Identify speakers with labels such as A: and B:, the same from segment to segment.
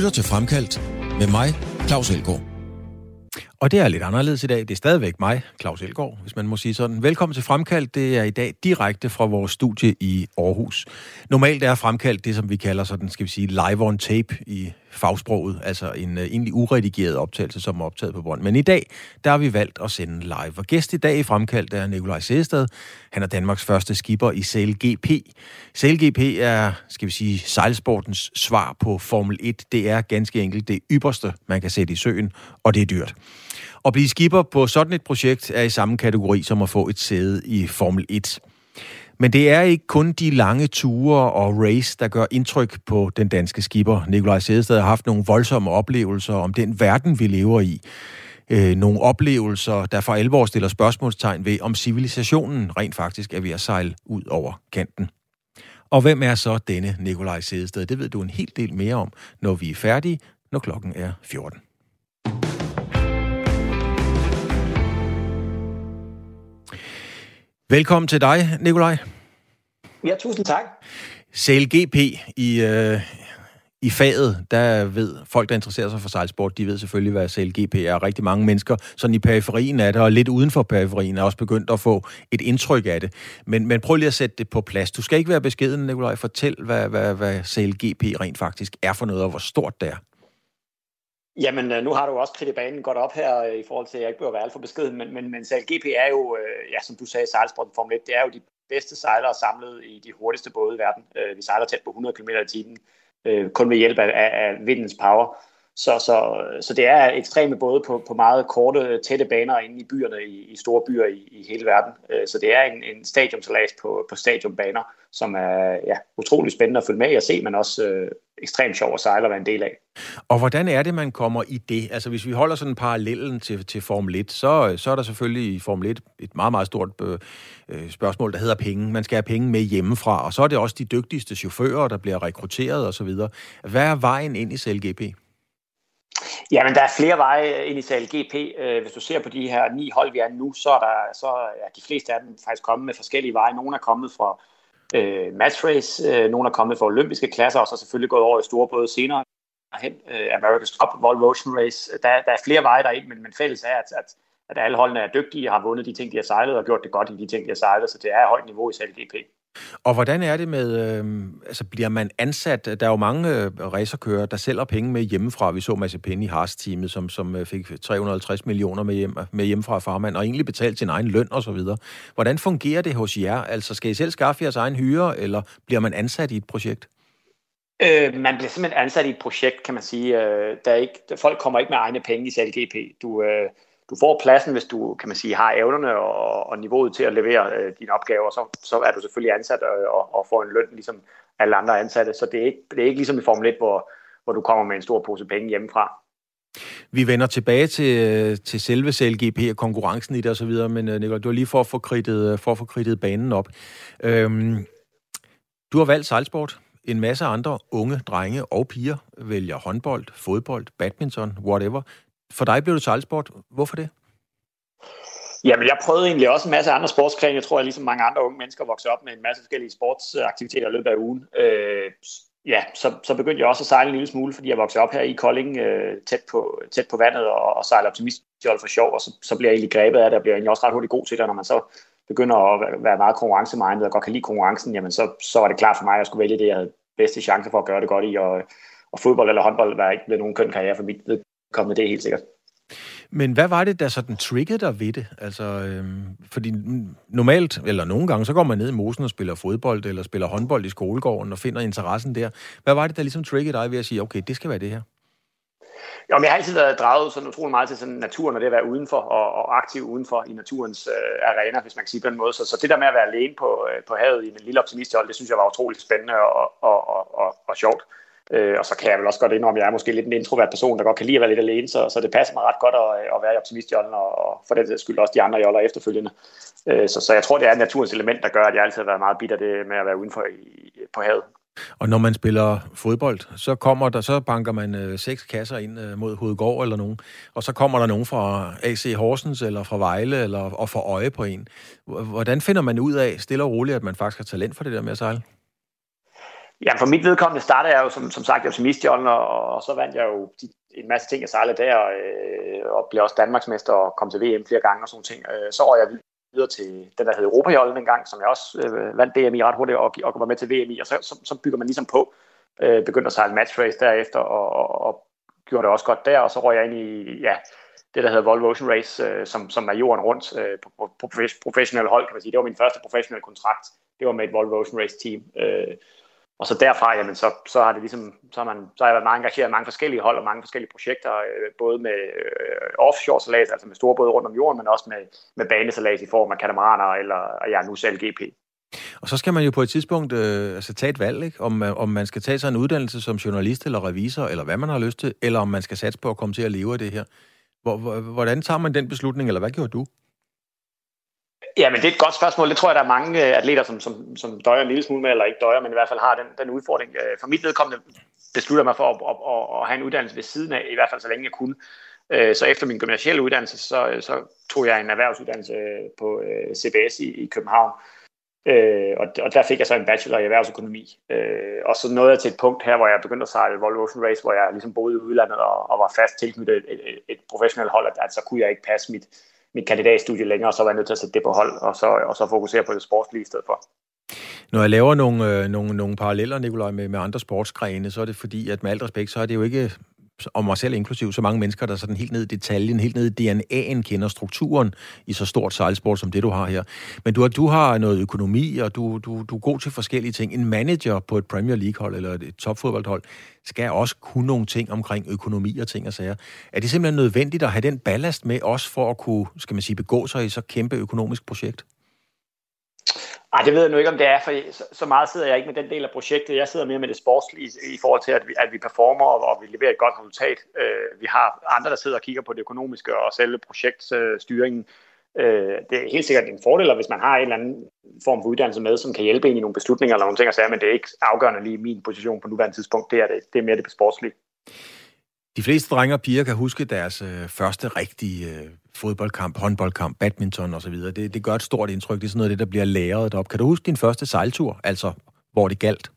A: lytter til Fremkaldt med mig, Claus Elgaard.
B: Og det er lidt anderledes i dag. Det er stadigvæk mig, Claus Elgaard, hvis man må sige sådan. Velkommen til Fremkaldt. Det er i dag direkte fra vores studie i Aarhus. Normalt er Fremkaldt det, som vi kalder sådan, skal vi sige, live on tape i fagsproget. Altså en egentlig uredigeret optagelse, som er optaget på bånd. Men i dag, der har vi valgt at sende live. Og gæst i dag i Fremkaldt er Nikolaj Sædestad. Han er Danmarks første skipper i Sail GP. Sail GP er, skal vi sige, sejlsportens svar på Formel 1. Det er ganske enkelt det ypperste, man kan sætte i søen, og det er dyrt. At blive skipper på sådan et projekt er i samme kategori som at få et sæde i Formel 1. Men det er ikke kun de lange ture og race, der gør indtryk på den danske skipper. Nikolaj Sædestad har haft nogle voldsomme oplevelser om den verden, vi lever i. Nogle oplevelser, der for alvor stiller spørgsmålstegn ved, om civilisationen rent faktisk er ved at sejle ud over kanten. Og hvem er så denne Nikolaj Sædestad? Det ved du en hel del mere om, når vi er færdige, når klokken er 14. Velkommen til dig, Nikolaj.
C: Ja, tusind tak.
B: Sail GP i faget, der ved folk, der interesserer sig for sejlsport, de ved selvfølgelig, hvad Sail GP er. Rigtig mange mennesker, sådan i periferien af det, og lidt uden for periferien, er også begyndt at få et indtryk af det. Men prøv lige at sætte det på plads. Du skal ikke være beskeden, Nikolaj. Fortæl, hvad Sail GP rent faktisk er for noget, og hvor stort det er.
C: Jamen, nu har du også kridtet banen godt op her i forhold til, at jeg ikke bør være alt for beskeden, men Sail GP er jo, ja, som du sagde, sejlsporten Formel 1, det er jo de bedste sejlere samlet i de hurtigste både i verden. Vi sejler tæt på 100 km i timen, kun ved hjælp af vindens power. Så det er ekstreme både på meget korte, tætte baner inde i byerne, i store byer i hele verden. Så det er en stadiumsejlads på stadionbaner, som er utrolig spændende at følge med i at se, men også ekstremt sjov at sejle og være en del af.
B: Og hvordan er det, man kommer i det? Altså hvis vi holder sådan en parallellen til Formel 1, så er der selvfølgelig i Formel 1 et meget, meget stort spørgsmål, der hedder penge. Man skal have penge med hjemmefra, og så er det også de dygtigste chauffører, der bliver rekrutteret osv. Hvad er vejen ind i Sail GP?
C: Jamen, der er flere veje ind i Sail GP. Hvis du ser på de her 9 hold, vi er nu, så er de fleste af dem faktisk kommet med forskellige veje. Nogle er kommet fra match race, nogle er kommet fra olympiske klasser, og så selvfølgelig gået over i store både senere hen. America's Cup, Volvo Ocean Race. Der er flere veje derind, men fælles er, at alle holdene er dygtige og har vundet de ting, de har sejlet, og gjort det godt i de ting, de har sejlet, så det er højt niveau i Sail GP.
B: Og hvordan er det med, bliver man ansat? Der er jo mange racerkører, der sælger penge med hjemmefra. Vi så Mazepin i Haas-teamet, som fik 350 millioner med hjemmefra af farmand, og egentlig betalt sin egen løn osv. Hvordan fungerer det hos jer? Altså, skal I selv skaffe jeres egen hyre, eller bliver man ansat i et projekt?
C: Man bliver simpelthen ansat i et projekt, kan man sige. Folk kommer ikke med egne penge i Sail GP. Du får pladsen, hvis du, kan man sige, har evnerne og niveauet til at levere dine opgaver, så er du selvfølgelig ansat og får en løn ligesom alle andre ansatte. Så det er ikke ligesom i Formel 1, hvor du kommer med en stor pose penge hjemmefra.
B: Vi vender tilbage til selve Sail GP og konkurrencen i det osv., men Nikolaj, du har lige for at få kridtet banen op. Du har valgt sejlsport. En masse andre unge drenge og piger vælger håndbold, fodbold, badminton, whatever. For dig blev det sejlsport. Hvorfor det?
C: Jamen, jeg prøvede egentlig også en masse andre sportsgrene. Jeg tror, at ligesom mange andre unge mennesker voksede op med en masse forskellige sportsaktiviteter i løbet af ugen. Så begyndte jeg også at sejle en lille smule, fordi jeg voksede op her i Kolding, tæt på vandet og sejle optimistjold for sjov, og så bliver jeg egentlig grebet af det, og bliver egentlig også ret hurtigt god til det, når man så begynder at være meget konkurrencemindet og godt kan lide konkurrencen, jamen så var det klart for mig, at jeg skulle vælge det, jeg havde bedste chance for at gøre det godt i, og fodbold eller håndbold var ikke blevet nogen køn karriere for mit vedkommende, det er helt sikkert.
B: Men hvad var det, der sådan triggede dig ved det? Altså, fordi normalt, eller nogle gange, så går man ned i mosen og spiller fodbold, eller spiller håndbold i skolegården, og finder interessen der. Hvad var det, der ligesom triggede dig ved at sige, okay, det skal være det her?
C: Jo, men jeg har altid været draget sådan utrolig meget til sådan naturen, og det at være udenfor, og aktiv udenfor i naturens arena, hvis man kan sige på den måde. Så det der med at være alene på havet i en lille optimisthold, det synes jeg var utroligt spændende og sjovt. Og så kan jeg vel også godt indrømme, at jeg er måske lidt en introvert person, der godt kan lide at være lidt alene, så det passer mig ret godt at være i optimistjollen, og for den skyld også de andre joller efterfølgende. Så jeg tror, det er naturens element, der gør, at jeg altid har været meget bitter det med at være udenfor på havet.
B: Og når man spiller fodbold, så banker man 6 kasser ind mod Hovedgård eller nogen, og så kommer der nogen fra AC Horsens eller fra Vejle og får øje på en. Hvordan finder man ud af stille og roligt, at man faktisk har talent for det der med at sejle?
C: Ja, for mit vedkommende startede jeg jo som sagt i optimistjollen, og så vandt jeg jo en masse ting, jeg sejlede der, og blev også Danmarksmester og kom til VM flere gange og sådan ting. Så var jeg videre til den, der hed Europajollen en gang, som jeg også vandt DM i ret hurtigt og var med til VM i, og så bygger man ligesom på, begyndte at sejle match race derefter, og gjorde det også godt der, og så røg jeg ind i det, der hedder Volvo Ocean Race, som er jorden rundt på professionelle hold, kan man sige. Det var min første professionelle kontrakt. Det var med et Volvo Ocean Race team. Og så derfra, jamen, så har det ligesom, så har jeg været meget engageret i mange forskellige hold og mange forskellige projekter, både med offshore sejlads, altså med store både rundt om jorden, men også med banesejlads i form af katamaraner eller nu selv GP.
B: Og så skal man jo på et tidspunkt tage et valg, ikke? Om man skal tage sig en uddannelse som journalist eller revisor, eller hvad man har lyst til, eller om man skal satse på at komme til at leve af det her. Hvordan tager man den beslutning, eller hvad gjorde du?
C: Ja, men det er et godt spørgsmål. Det tror jeg, der er mange atleter, som døjer en lille smule med, eller ikke døjer, men i hvert fald har den udfordring. For mit vedkommende beslutter mig for at have en uddannelse ved siden af, i hvert fald så længe jeg kunne. Så efter min gymnasielle uddannelse, så tog jeg en erhvervsuddannelse på CBS i København. Og der fik jeg så en bachelor i erhvervsøkonomi. Og så nåede jeg til et punkt her, hvor jeg begyndte at sejle Volvo Ocean Race, hvor jeg ligesom boede i udlandet og var fast tilknyttet et professionelt hold, at så kunne jeg ikke passe mit kandidatstudie længere, og så var jeg nødt til at sætte det på hold, og så fokusere på det sportslige i stedet for.
B: Når jeg laver nogle paralleller, Nikolaj, med andre sportsgrene, så er det fordi, at med alt respekt, så er det jo ikke, og mig selv inklusiv, så mange mennesker, der sådan helt ned i detaljen, helt ned i DNA'en kender strukturen i så stort sejlsport, som det du har her. Men du har noget økonomi, og du er god til forskellige ting. En manager på et Premier League-hold eller et topfodboldhold skal også kunne nogle ting omkring økonomi og ting og sager. Er det simpelthen nødvendigt at have den ballast med også for at kunne, skal man sige, begå sig i så kæmpe økonomisk projekt?
C: Ej, det ved jeg nu ikke, om det er, for så meget sidder jeg ikke med den del af projektet. Jeg sidder mere med det sportslige i forhold til, at vi performer, og vi leverer et godt resultat. Vi har andre, der sidder og kigger på det økonomiske og selve projektstyringen. Det er helt sikkert en fordel, hvis man har en eller anden form for uddannelse med, som kan hjælpe en i nogle beslutninger eller nogle ting at sige, men det er ikke afgørende lige min position på nuværende tidspunkt. Det er mere det sportslige.
B: De fleste drenge og piger kan huske deres første rigtige fodboldkamp, håndboldkamp, badminton osv. Det gør et stort indtryk. Det er sådan noget af det, der bliver læret op. Kan du huske din første sejltur, altså hvor det galt?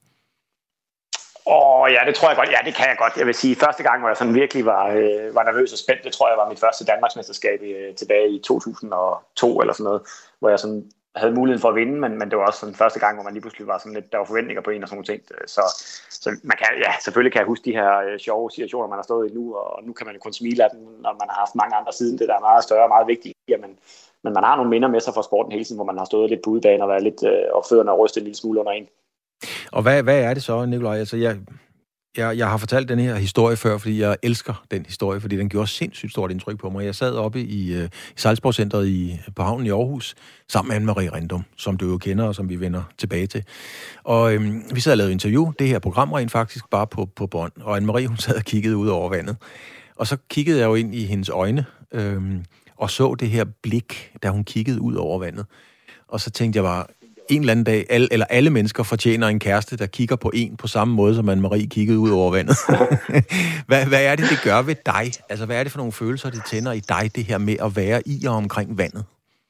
C: Ja, det tror jeg godt. Ja, det kan jeg godt. Jeg vil sige, første gang, hvor jeg sådan virkelig var nervøs og spændt, det tror jeg var mit første Danmarksmesterskab tilbage i 2002 eller sådan noget, hvor jeg sådan havde muligheden for at vinde, men det var også sådan første gang, hvor man lige pludselig var sådan lidt, der var forventninger på en og sådan nogle ting. Så man kan, ja, selvfølgelig kan jeg huske de her sjove situationer, man har stået i nu, og nu kan man jo kun smile af dem, når man har haft mange andre siden. Det der er meget større og meget vigtigt. Men man har nogle minder med sig fra sporten hele tiden, hvor man har stået lidt på udebane og været lidt og fødderne og rystet en lille smule under en. Og
B: hvad er det så, Nikolaj? Altså, jeg har fortalt den her historie før, fordi jeg elsker den historie, fordi den gjorde sindssygt stort indtryk på mig. Jeg sad oppe i Sejlsportscenteret på havnen i Aarhus, sammen med Anne-Marie Rindum, som du jo kender, og som vi vender tilbage til. Og vi sad og lavede interview, det her program rent faktisk bare på bånd, og Anne-Marie, hun sad og kiggede ud over vandet. Og så kiggede jeg jo ind i hendes øjne, og så det her blik, da hun kiggede ud over vandet. Og så tænkte jeg bare, en eller anden dag, alle mennesker fortjener en kæreste, der kigger på en på samme måde, som Anne-Marie kiggede ud over vandet. Hvad er det gør ved dig? Altså, hvad er det for nogle følelser, det tænder i dig, det her med at være i og omkring vandet?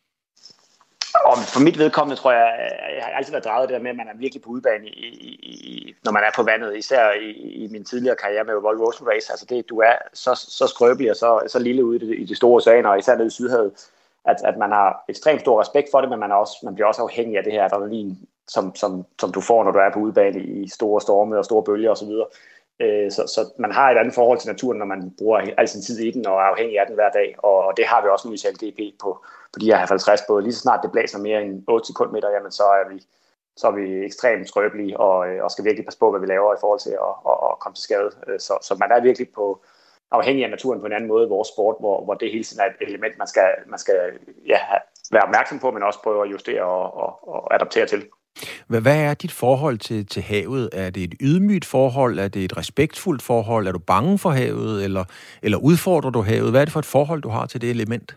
C: Og for mit vedkommende, tror jeg har altid været draget det der med, at man er virkelig på udebane, når man er på vandet, især i min tidligere karriere med Volvo Ocean Race. Altså, du er så skrøbelig og så lille ude i de store oceaner, og især nede i Sydhavet, at man har ekstremt stor respekt for det, men man bliver også afhængig af det her adrenalin, som du får, når du er på udebane i store storme og store bølger osv. Så man har et andet forhold til naturen, når man bruger al sin tid i den og er afhængig af den hver dag, og det har vi også nu i CLGP på de her 50 både. Lige så snart det blæser mere end 8 sekundmeter, jamen så er vi ekstremt skrøbelige og skal virkelig passe på, hvad vi laver i forhold til at komme til skade. Så man er virkelig afhængig af naturen på en anden måde i vores sport, hvor det hele tiden er et element, man skal være opmærksom på, men også prøve at justere og adaptere til.
B: Hvad er dit forhold til havet? Er det et ydmygt forhold? Er det et respektfuldt forhold? Er du bange for havet? Eller udfordrer du havet? Hvad er det for et forhold, du har til det element?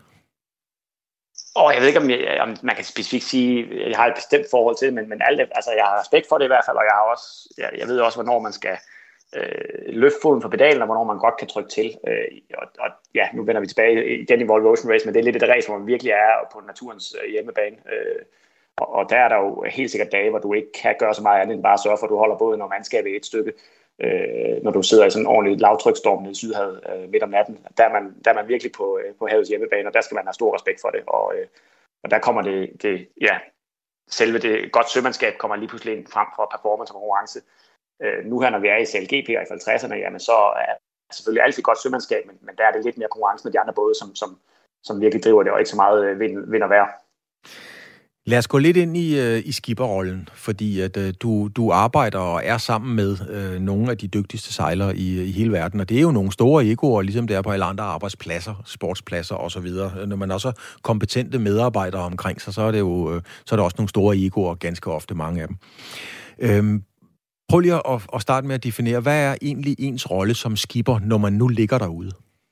C: Jeg ved ikke, om man kan specifikt sige, at jeg har et bestemt forhold til det, men alt det, altså, jeg har respekt for det i hvert fald, og jeg ved også, hvornår man skal løfte foden fra pedalen, og hvornår man godt kan trykke til. Og nu vender vi tilbage igen i Volvo Ocean Race, men det er lidt et race, hvor man virkelig er på naturens hjemmebane. Og der er der jo helt sikkert dage, hvor du ikke kan gøre så meget andet end bare sørge for, at du holder båden og mandskabet i et stykke. Når du sidder i sådan en ordentlig lavtryksstorm i Sydhavet midt om natten, der er man virkelig på havets hjemmebane, og der skal man have stor respekt for det. Og der kommer selve det godt sømandskab kommer lige pludselig ind frem for performance og konkurrence. Nu her, når vi er i CLGP og i 50'erne, jamen så er selvfølgelig altid godt sømandskab, men der er det lidt mere konkurrence med de andre både, som virkelig driver det, og ikke så meget vind og vejr.
B: Lad os gå lidt ind i skipperrollen, fordi at du arbejder og er sammen med nogle af de dygtigste sejlere i hele verden, og det er jo nogle store egoer, ligesom det er på alle andre arbejdspladser, sportspladser osv. Når man også har kompetente medarbejdere omkring sig, så er der også nogle store egoer, ganske ofte mange af dem. Prøv lige at starte med at definere, hvad er egentlig ens rolle som skipper, når man nu ligger derude?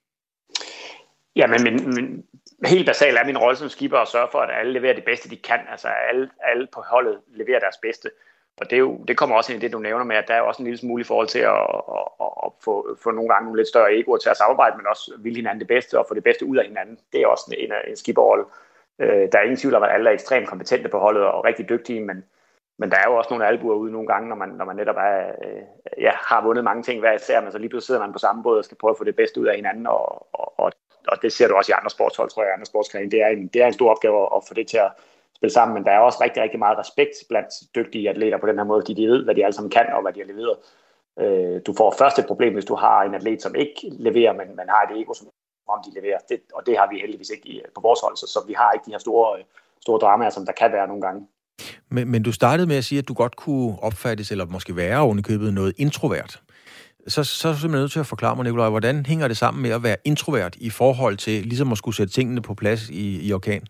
C: Ja, men helt basalt er min rolle som skipper at sørge for, at alle leverer det bedste, de kan. Altså alle på holdet leverer deres bedste. Og det kommer også ind i det, du nævner med, at der er også en lille smule i forhold til at få nogle gange nogle lidt større egoer til at samarbejde, men også ville hinanden det bedste og få det bedste ud af hinanden. Det er også en skipperrolle. Der er ingen tvivl om, at alle er ekstremt kompetente på holdet og rigtig dygtige, men der er jo også nogle albuer ude nogle gange, når man netop har vundet mange ting hver især, men så lige pludselig sidder man på samme båd og skal prøve at få det bedste ud af hinanden, og det ser du også i andre sportshold, tror jeg, andre sportsgrene. Det er en stor opgave at få det til at spille sammen, men der er også rigtig, rigtig meget respekt blandt dygtige atleter på den her måde, de ved, hvad de alle sammen kan, og hvad de har leveret. Du får først et problem, hvis du har en atlet, som ikke leverer, men man har et ego, som om de leverer. Og det har vi heldigvis ikke på vores hold, så vi har ikke de her store dramaer, som der kan være nogle gange.
B: Men du startede med at sige, at du godt kunne opfattes, eller måske være ovenikøbet noget introvert. Så er du simpelthen nødt til at forklare mig, Nikolaj, hvordan hænger det sammen med at være introvert i forhold til ligesom at skulle sætte tingene på plads i orkan?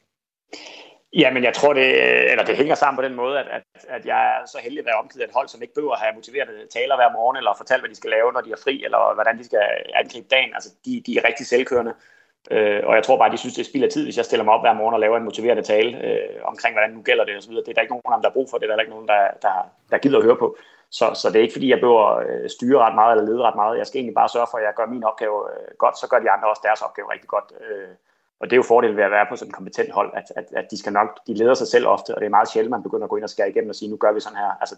C: Ja, men jeg tror, det hænger sammen på den måde, at jeg er så heldig at være omgivet af et hold, som ikke behøver at have motiverede taler hver morgen, eller fortælle, hvad de skal lave, når de er fri, eller hvordan de skal angribe dagen. Altså, de er rigtig selvkørende. Og jeg tror bare, de synes, det spilder tid, hvis jeg stiller mig op hver morgen og laver en motiverende tale omkring, hvordan nu gælder det osv. Det er der ikke nogen af dem, der er brug for. Det er der ikke nogen, der gider at høre på. Så det er ikke, fordi jeg behøver styre ret meget eller lede ret meget. Jeg skal egentlig bare sørge for, at jeg gør min opgave godt, så gør de andre også deres opgave rigtig godt. Og det er jo fordelen ved at være på sådan et kompetent hold, at de leder sig selv ofte, og det er meget sjældent, man begynder at gå ind og skære igennem og sige, nu gør vi sådan her. Altså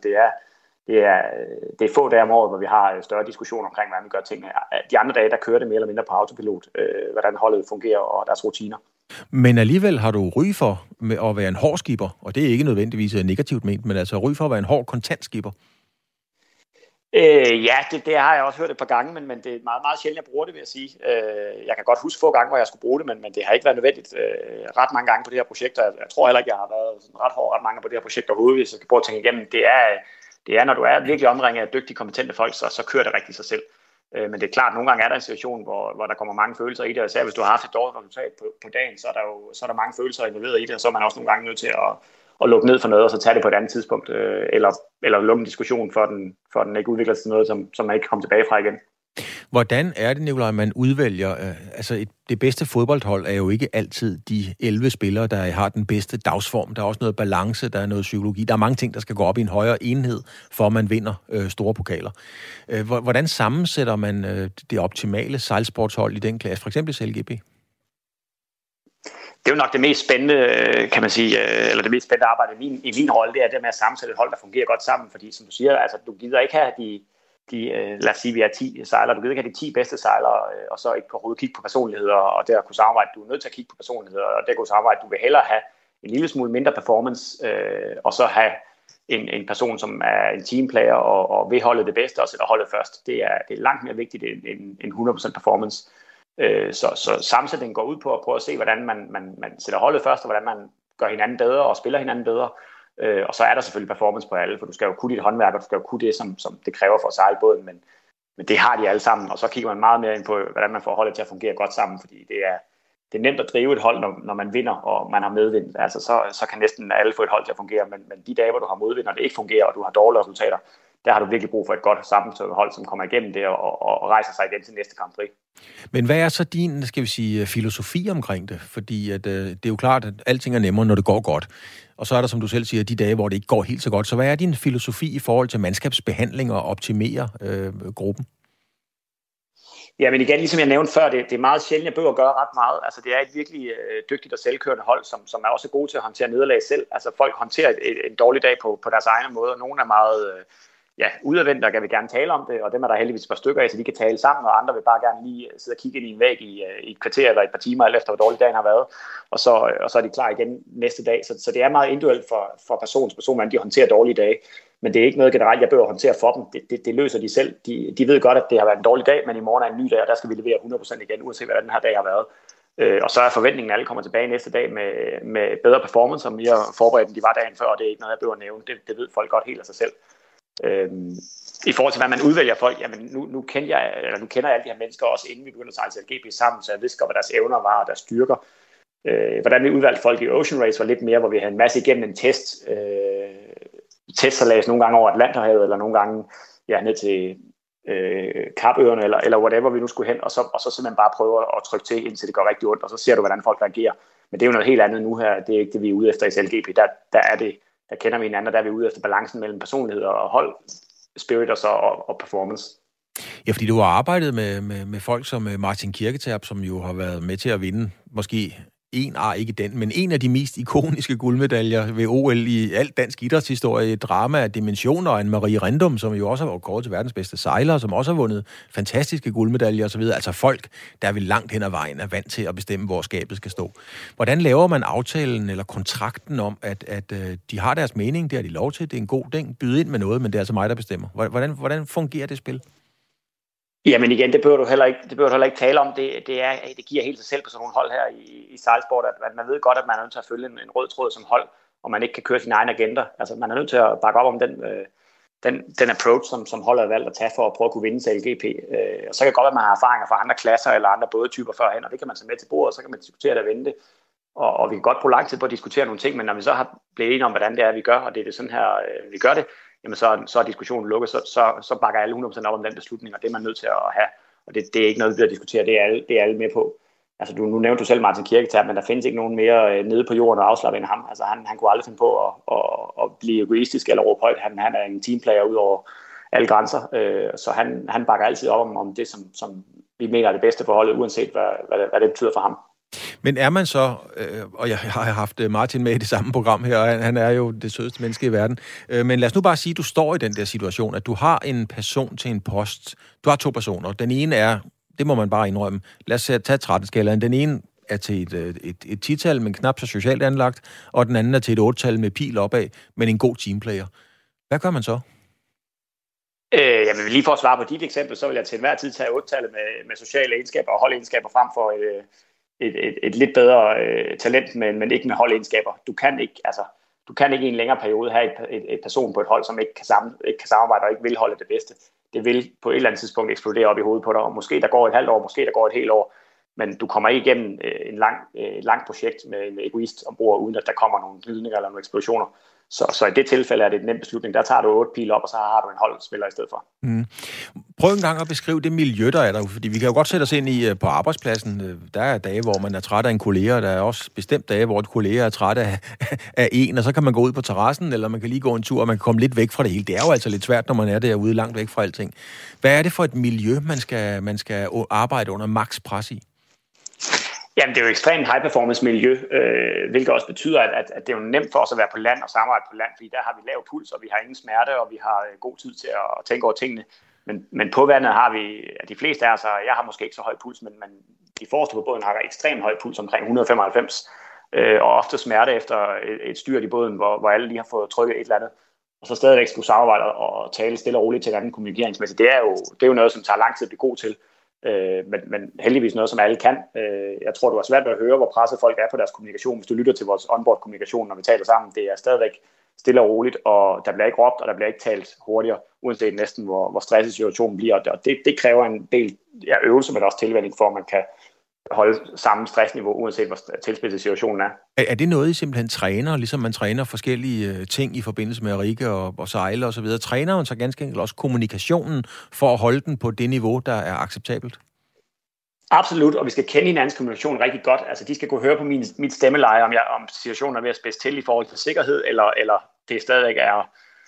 C: det er få dage om året, hvor vi har større diskussioner omkring, hvordan vi gør tingene. De andre dage, der kører det mere eller mindre på autopilot, hvordan holdet fungerer og deres rutiner.
B: Men alligevel har du ry for at være en hård skipper, og det er ikke nødvendigvis negativt ment, men altså ry for at være en hård kontantskipper.
C: Ja, det har jeg også hørt et par gange, men det er meget, meget sjældent, jeg bruger det, vil jeg sige. Jeg kan godt huske få gange, hvor jeg skulle bruge det, men det har ikke været nødvendigt ret mange gange på det her projekt. Jeg tror heller ikke, jeg har været sådan ret hård ret mange på det her projekt overhovedet, hvis jeg skal prøve at tænke igennem. Det er, når du er virkelig omringet af dygtige, kompetente folk, så kører det rigtig sig selv. Men det er klart, at nogle gange er der en situation, hvor der kommer mange følelser i det, og især hvis du har haft et dårligt resultat på dagen, så er der mange følelser involveret i det, og så er man også nogle gange nødt til at lukke ned for noget, og så tage det på et andet tidspunkt, eller lukke en diskussion, for den ikke udvikler sig til noget, som man ikke kommer tilbage fra igen.
B: Hvordan er det, Nikolaj, man udvælger? Det bedste fodboldhold er jo ikke altid de 11 spillere, der har den bedste dagsform. Der er også noget balance, der er noget psykologi. Der er mange ting, der skal gå op i en højere enhed, for at man vinder store pokaler. Hvordan sammensætter man det optimale sejlsportshold i den klasse, for eksempel CLGP?
C: Det er jo nok det mest spændende, kan man sige, eller det mest spændende arbejde i min rolle, det er det med at sammensætte et hold, der fungerer godt sammen, fordi som du siger, altså du gider ikke have lad os sige, vi er 10 sejlere, du gider ikke have de 10 bedste sejlere, og så ikke overhovedet kigge på personligheder, og der kunne samarbejde, du er nødt til at kigge på personligheder, og der kunne samarbejde, du vil hellere have en lille smule mindre performance, og så have en person, som er en teamplayer, og vil holde det bedste, og sætter holdet først. Det er langt mere vigtigt end 100% performance. Så sammensætningen går ud på at prøve at se, hvordan man sætter holdet først, og hvordan man gør hinanden bedre og spiller hinanden bedre. Og så er der selvfølgelig performance på alle, for du skal jo kunne dit håndværk, og du skal jo kunne det, som det kræver for at sejle båden, men det har de alle sammen, og så kigger man meget mere ind på, hvordan man får holdet til at fungere godt sammen, fordi det er nemt at drive et hold, når man vinder, og man har medvind. Altså, så kan næsten alle få et hold til at fungere, men de dage, hvor du har modvind, og det ikke fungerer, og du har dårlige resultater, der har du virkelig brug for et godt sammensat hold, som kommer igennem det og rejser sig igen til næste Grand Prix. Men
B: hvad er så din, skal vi sige, filosofi omkring det? Fordi det er jo klart, at alting er nemmere, når det går godt. Og så er der, som du selv siger, de dage, hvor det ikke går helt så godt. Så hvad er din filosofi i forhold til mandskabsbehandling og optimere gruppen?
C: Ja, men igen, ligesom jeg nævnte før, det er meget sjældent, jeg behøver at gøre ret meget. Altså, det er et virkelig dygtigt og selvkørende hold, som er også gode til at håndtere nederlag selv. Altså, folk håndterer en dårlig dag på deres egne måde, og nogle er meget udadvendte og vil gerne tale om det, og dem er der heldigvis et par stykker af, så de kan tale sammen, og andre vil bare gerne lige sidde og kigge ind i en væg i et kvarter eller et par timer, alt efter hvor dårlig dagen har været, og så er de klar igen næste dag. Så det er meget individuelt for person, hvordan de håndterer dårlige dage. Men det er ikke noget generelt, jeg behøver at håndtere for dem. Det løser de selv. De ved godt, at det har været en dårlig dag, men i morgen er en ny dag, og der skal vi levere 100% igen, uanset hvad den her dag har været. Og så er forventningen, at alle kommer tilbage næste dag med bedre performance, og mere forberedt, end de var dagen før, og det er ikke noget, jeg behøver at nævne. Det ved folk godt helt af sig selv. I forhold til, hvad man udvælger folk, jamen nu kender jeg alle de her mennesker også, inden vi begynder at sejle til GP sammen, så jeg vidste godt, hvad deres evner var og deres styrker. Hvordan vi udvalgte folk i Ocean Race var lidt mere, hvor vi havde en masse igennem en testsalags nogle gange over Atlanterhavet, eller nogle gange ned til Kapøerne, eller whatever vi nu skulle hen, og så simpelthen bare prøve at trykke til, indtil det går rigtig ondt, og så ser du, hvordan folk reagerer. Men det er jo noget helt andet nu her, det er ikke det, vi er ude efter i SLGP, der kender vi hinanden, og der er vi ude efter balancen mellem personlighed og hold, spirit og performance.
B: Ja, fordi du har arbejdet med folk som Martin Kirketerp, som jo har været med til at vinde, måske en af de mest ikoniske guldmedaljer ved OL i alt dansk idrætshistorie, drama af dimensioner, og Anne-Marie Rindum, som jo også har været kåret til verdens bedste sejler, som også har vundet fantastiske guldmedaljer osv. Altså folk, der vil langt hen ad vejen er vant til at bestemme, hvor skabet skal stå. Hvordan laver man aftalen eller kontrakten om, at de har deres mening, det har de lov til, det er en god ting, byde ind med noget, men det er altså mig, der bestemmer. Hvordan fungerer det spil?
C: Jamen igen, det behøver du heller ikke tale om. Det giver helt sig selv på sådan nogle hold her i sejlsport, at man ved godt, at man er nødt til at følge en rød tråd som hold, og man ikke kan køre sin egen agenda. Altså man er nødt til at bakke op om den approach, som holdet har valgt at tage for at prøve at kunne vinde til LGP. Og så kan det godt være, at man har erfaringer fra andre klasser eller andre bådetyper førhen, og det kan man tage med til bordet, og så kan man diskutere det og vende det. Og vi kan godt bruge lang tid på at diskutere nogle ting, men når vi så har blevet enige om, hvordan det er, vi gør, og det er sådan her, vi gør det, jamen så er diskussionen lukket, så bakker alle 100% op om den beslutning, og det er man nødt til at have. Og det er ikke noget, vi bliver diskutere, det er alle med på. Altså nu nævnte du selv Martin Kirketerp, men der findes ikke nogen mere nede på jorden og afslappet end ham. Altså han kunne aldrig finde på at blive egoistisk eller råbe højt. Han er en teamplayer ud over alle grænser, så han bakker altid op om det, som vi mener er det bedste for holdet, uanset hvad det betyder for ham.
B: Men er man så, og jeg har haft Martin med i det samme program her, og han er jo det sødeste menneske i verden, men lad os nu bare sige, at du står i den der situation, at du har en person til en post. Du har 2 personer. Den ene er, det må man bare indrømme, lad os tage 13-skalaen. Den ene er til et 10-tal, men knap så socialt anlagt, og den anden er til et 8-tal med pil opad, men en god teamplayer. Hvad gør man så?
C: Jamen lige for at svare på dit eksempel, så vil jeg til enhver tid tage 8-tallet med sociale egenskaber og holdegenskaber frem for et lidt bedre talent, men ikke med holdegenskaber. Du kan ikke i en længere periode have et person på et hold, som ikke kan samarbejde og ikke vil holde det bedste. Det vil på et eller andet tidspunkt eksplodere op i hovedet på dig, og måske der går et halvt år, måske der går et helt år, men du kommer ikke igennem et langt projekt med en egoist ombord, uden at der kommer nogle glidninger eller nogle eksplosioner. Så i det tilfælde er det en nem beslutning. Der tager du 8 pil op, og så har du en holdspiller i stedet for. Mm.
B: Prøv en gang at beskrive det miljø, der er der. Fordi vi kan jo godt sætte os ind i på arbejdspladsen. Der er dage, hvor man er træt af en kollega, og der er også bestemt dage, hvor et kollega er træt af en, og så kan man gå ud på terrassen, eller man kan lige gå en tur, og man kan komme lidt væk fra det hele. Det er jo altså lidt svært, når man er derude langt væk fra alting. Hvad er det for et miljø, man skal arbejde under maks pres i?
C: Jamen, det er jo ekstremt high-performance miljø, hvilket også betyder, at det er jo nemt for os at være på land og samarbejde på land, fordi der har vi lav puls, og vi har ingen smerte, og vi har god tid til at tænke over tingene. Men på vandet har vi, de fleste af os, jeg har måske ikke så høj puls, men de forreste på båden har ekstremt høj puls, omkring 195, og ofte smerte efter et styrt i båden, hvor alle lige har fået trykket et eller andet, og så stadigvæk skulle samarbejde og tale stille og roligt til hinanden kommunikeringsmæssigt. Det er jo noget, som tager lang tid at blive god til. Men heldigvis noget, som alle kan. Jeg tror, du har svært ved at høre, hvor presset folk er på deres kommunikation, hvis du lytter til vores onboard-kommunikation, når vi taler sammen. Det er stadigvæk stille og roligt, og der bliver ikke råbt, og der bliver ikke talt hurtigere, uanset næsten, hvor stresset situationen bliver. Og det kræver en del øvelse, men også tilvænning for, at man kan holde samme stressniveau, uanset hvor tilspidset situationen er. Er
B: det noget, I simpelthen træner, ligesom man træner forskellige ting i forbindelse med rigge og sejle og så videre? Træner man så ganske enkelt også kommunikationen for at holde den på det niveau, der er acceptabelt?
C: Absolut, og vi skal kende hinandens kommunikation rigtig godt. Altså, de skal kunne høre på mit stemmeleje, om situationen er ved at spidse til i forhold til sikkerhed, eller det stadigvæk er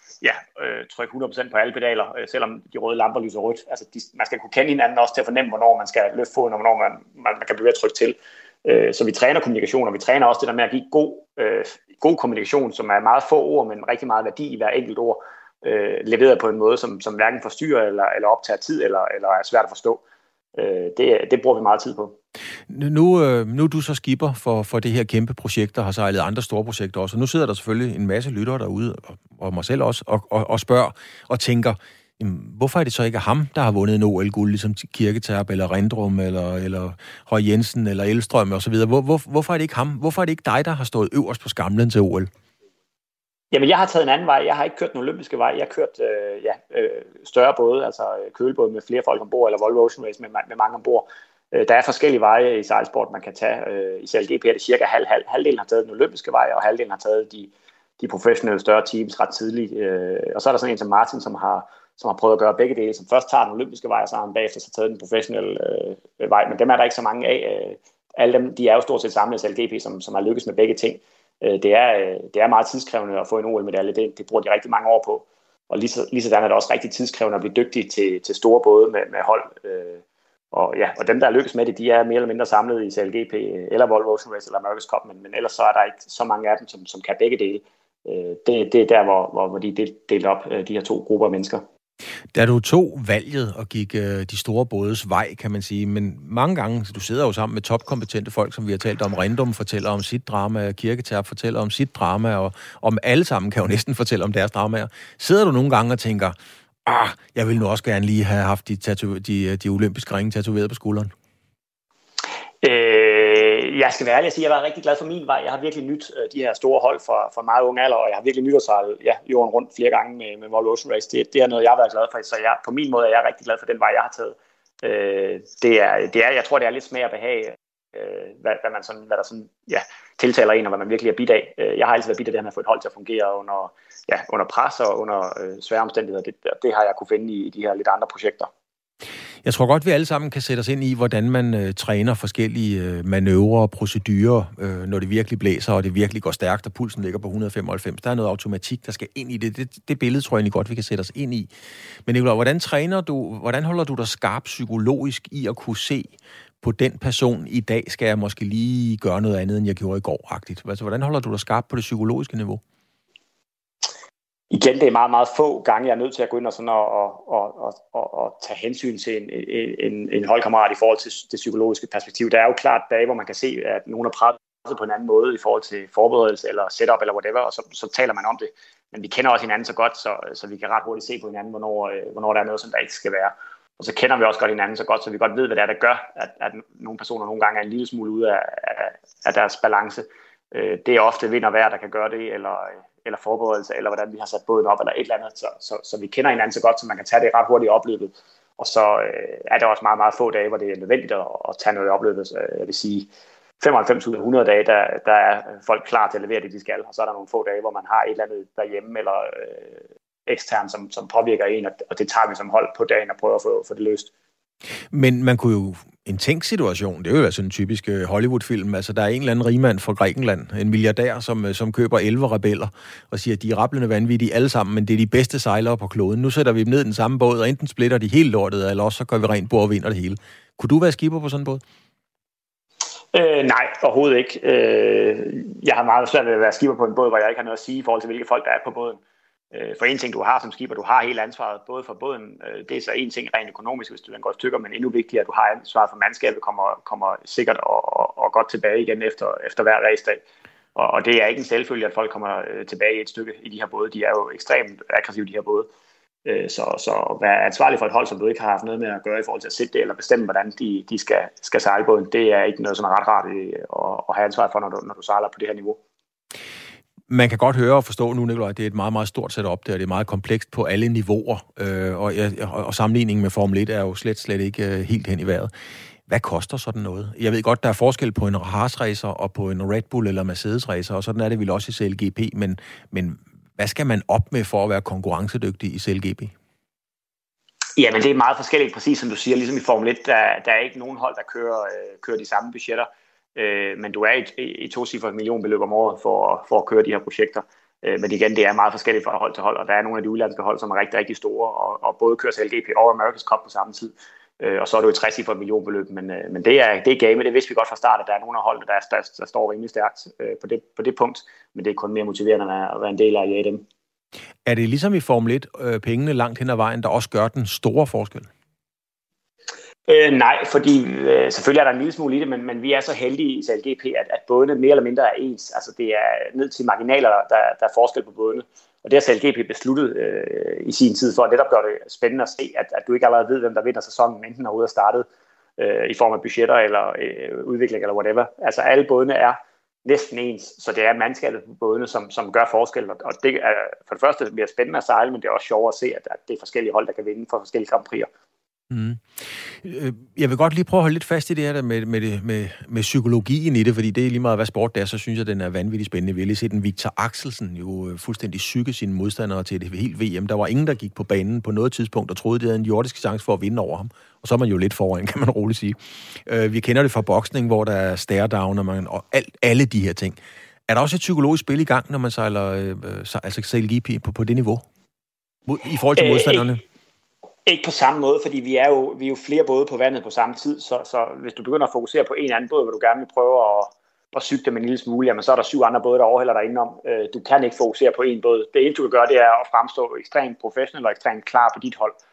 C: trykke 100% på alle pedaler, selvom de røde lamper lyser rødt. Altså, man skal kunne kende hinanden også til at fornemme, hvornår man skal løfte foden, og hvornår man kan blive ved at trykke til. Så vi træner kommunikation, og vi træner også det der med at give god kommunikation, som er meget få ord, men rigtig meget værdi i hver enkelt ord, leveret på en måde, som hverken forstyrrer eller optager tid, eller er svært at forstå. Det bruger vi meget tid på.
B: Nu er du så skipper for det her kæmpe projekt, der har sejlet andre store projekter også. Og nu sidder der selvfølgelig en masse lyttere derude, og mig selv også, og spørger og tænker, hvorfor er det så ikke ham, der har vundet en OL-guld, ligesom Kirketerp, eller Rindrum, eller Høj Jensen, eller Elstrøm og så videre? Hvorfor er det ikke ham? Hvorfor er det ikke dig, der har stået øverst på skamlen til OL?
C: Jamen, jeg har taget en anden vej. Jeg har ikke kørt den olympiske vej. Jeg har kørt større både, altså kølebåde med flere folk ombord, eller Volvo Ocean Race med mange ombord. Der er forskellige veje i sejlsport, man kan tage. I CLGP er det cirka halvdelen har taget den olympiske vej, og halvdelen har taget de professionelle større teams ret tidligt. Og så er der sådan en som Martin, som har prøvet at gøre begge dele, som først tager den olympiske vej, og så har han bagefter taget den professionelle vej. Men dem er der ikke så mange af. Alle dem, de er jo stort set samlet i CLGP, som har lykkes med begge ting. Det er meget tidskrævende at få en OL-medalje. Det bruger de rigtig mange år på. Og lige sådan er det også rigtig tidskrævende at blive dygtig til store både med hold. Og dem, der er lykkes med det, de er mere eller mindre samlet i CLGP eller Volvo Ocean Race eller America's Cup, men ellers så er der ikke så mange af dem, som kan begge dele. Det er der, hvor de er delt op, de her to grupper af mennesker.
B: Da du tog valget og gik de store bådes vej, kan man sige, men mange gange, du sidder jo sammen med topkompetente folk, som vi har talt om. Rindum fortæller om sit drama, Kirketerp fortæller om sit drama, og om alle sammen kan jo næsten fortælle om deres dramaer. Sidder du nogle gange og tænker, jeg vil nu også gerne lige have haft de olympiske ringe tatoveret på skulderen?
C: Jeg skal være ærlig at sige, at jeg var rigtig glad for min vej. Jeg har virkelig nyt de her store hold fra meget unge alder, og jeg har virkelig nyt at sejle jorden rundt flere gange med Volvo Ocean Race. Det er noget, jeg har været glad for, så på min måde er jeg rigtig glad for den vej, jeg har taget. Jeg tror, det er lidt smag og behag, hvad der tiltaler en, og hvad man virkelig er bidt af. Jeg har altid været bidt af det her med at få et hold til at fungere under pres og under svære omstændigheder. Det har jeg kunne finde i de her lidt andre projekter.
B: Jeg tror godt, vi alle sammen kan sætte os ind i, hvordan man træner forskellige manøvrer og procedurer, når det virkelig blæser, og det virkelig går stærkt, og pulsen ligger på 195. Der er noget automatik, der skal ind i det. Det billede tror jeg egentlig godt, vi kan sætte os ind i. Men Nicolai, hvordan holder du dig skarp psykologisk i at kunne se på den person i dag, skal jeg måske lige gøre noget andet, end jeg gjorde i går-agtigt? Altså, hvordan holder du dig skarp på det psykologiske niveau?
C: Igen, det er meget, meget få gange, jeg er nødt til at gå ind og, sådan og tage hensyn til en holdkammerat i forhold til det psykologiske perspektiv. Der er jo klart dage, hvor man kan se, at nogen er presset på en anden måde i forhold til forberedelse eller setup eller whatever, og så taler man om det. Men vi kender også hinanden så godt, så vi kan ret hurtigt se på hinanden, hvornår der er noget, som der ikke skal være. Og så kender vi også godt hinanden så godt, så vi godt ved, hvad det er, der gør, at nogle personer nogle gange er en lille smule ude af deres balance. Det er ofte vind og vejr, der kan gøre det, eller forberedelse, eller hvordan vi har sat båden op, eller et eller andet. Så vi kender hinanden så godt, så man kan tage det ret hurtigt i opløbet. Og så er der også meget, meget få dage, hvor det er nødvendigt at tage noget i opløbet. Jeg vil sige, 95 ud af 100 dage, der er folk klar til at levere det, de skal. Og så er der nogle få dage, hvor man har et eller andet derhjemme, eller ekstern, som påvirker en, og det tager vi som hold på dagen og prøver at få det løst.
B: Men man kunne jo, en tænkt situation, det er jo sådan en typisk Hollywood-film, altså der er en eller anden rigmand fra Grækenland, en milliardær, som køber 11 rebeller, og siger, at de er rablende vanvittige alle sammen, men det er de bedste sejlere på kloden. Nu sætter vi dem ned i den samme båd, og enten splitter de helt lortet, eller også så gør vi rent bord og vinder det hele. Kunne du være skipper på sådan en båd?
C: Nej, overhovedet ikke. Jeg har meget svært ved at være skipper på en båd, hvor jeg ikke har noget at sige i forhold til, hvilke folk der er på båden. For en ting, du har som skipper, du har hele ansvaret, både for båden, det er så en ting rent økonomisk, hvis den går i stykker, men endnu vigtigere, at du har ansvaret for mandskabet, kommer sikkert og godt tilbage igen efter hver racedag. Og det er ikke en selvfølge, at folk kommer tilbage i et stykke i de her både. De er jo ekstremt aggressive, de her både. Så at være ansvarlig for et hold, som du ikke har haft noget med at gøre i forhold til at sætte det, eller bestemme, hvordan de skal sejle båden, det er ikke noget, som er ret rart at have ansvar for, når du sejler på det her niveau.
B: Man kan godt høre og forstå nu, Nicolai, at det er et meget, meget stort setup der, det er meget komplekst på alle niveauer, og sammenligningen med Formel 1 er jo slet ikke helt hen i vejret. Hvad koster sådan noget? Jeg ved godt, der er forskel på en Haas-racer og på en Red Bull eller Mercedes-racer, og sådan er det vel også i CLGP, men hvad skal man op med for at være konkurrencedygtig i CLGP? Jamen, det er meget forskelligt, præcis som du siger. Ligesom i Formel 1, der er ikke nogen hold, der kører de samme budgetter. Men du er i tocifret millionbeløb om året for at køre de her projekter.
C: Men igen, det er meget forskelligt fra hold til hold, og der er nogle af de udlandske hold, som er rigtig, rigtig store, og både kører til LGP og America's Cup på samme tid. Og så er det jo et 60-cifret millionbeløb, men det er game, det vidste vi godt fra start, at der er nogle af holdene, der står rimelig stærkt på det punkt, men det er kun mere motiverende at være en del af dem.
B: Er det ligesom i Formel 1, pengene langt hen ad vejen, der også gør den store forskel?
C: Nej, fordi selvfølgelig er der en lille smule i det, men vi er så heldige i LGP, at bådene mere eller mindre er ens. Altså det er ned til marginaler, der er forskel på bådene. Og det har LGP besluttet i sin tid for at netop gøre det spændende at se, at du ikke allerede ved, hvem der vinder sæsonen, enten herude og startet i form af budgetter eller udvikling eller whatever. Altså alle bådene er næsten ens, så det er mandskabet på bådene, som gør forskel. Og det er for det første mere spændende at sejle, men det er også sjovere at se, at det er forskellige hold, der kan vinde for forskellige Grand Prix'er.
B: Mm. Jeg vil godt lige prøve at holde lidt fast i det her med psykologien i det, fordi det er lige meget, hvad sport det er, så synes jeg, den er vanvittigt spændende. Vi har lige set den Victor Axelsen jo fuldstændig psyke sine modstandere til det helt VM. Der var ingen, der gik på banen på noget tidspunkt og troede, de havde en jordisk chance for at vinde over ham. Og så er man jo lidt foran, kan man roligt sige. Vi kender det fra boksning, hvor der er stare down og alle de her ting. Er der også et psykologisk spil i gang, når man sejler GP på det niveau? I forhold til modstanderne?
C: Ikke på samme måde, fordi vi er jo flere både på vandet på samme tid, så hvis du begynder at fokusere på en anden båd, hvor du gerne vil prøve at cykle dem en lille smule, jamen så er der 7 andre både, der overhælder dig indenom. Du kan ikke fokusere på en båd. Det eneste, du kan gøre, det er at fremstå ekstremt professionel og ekstremt klar på dit hold.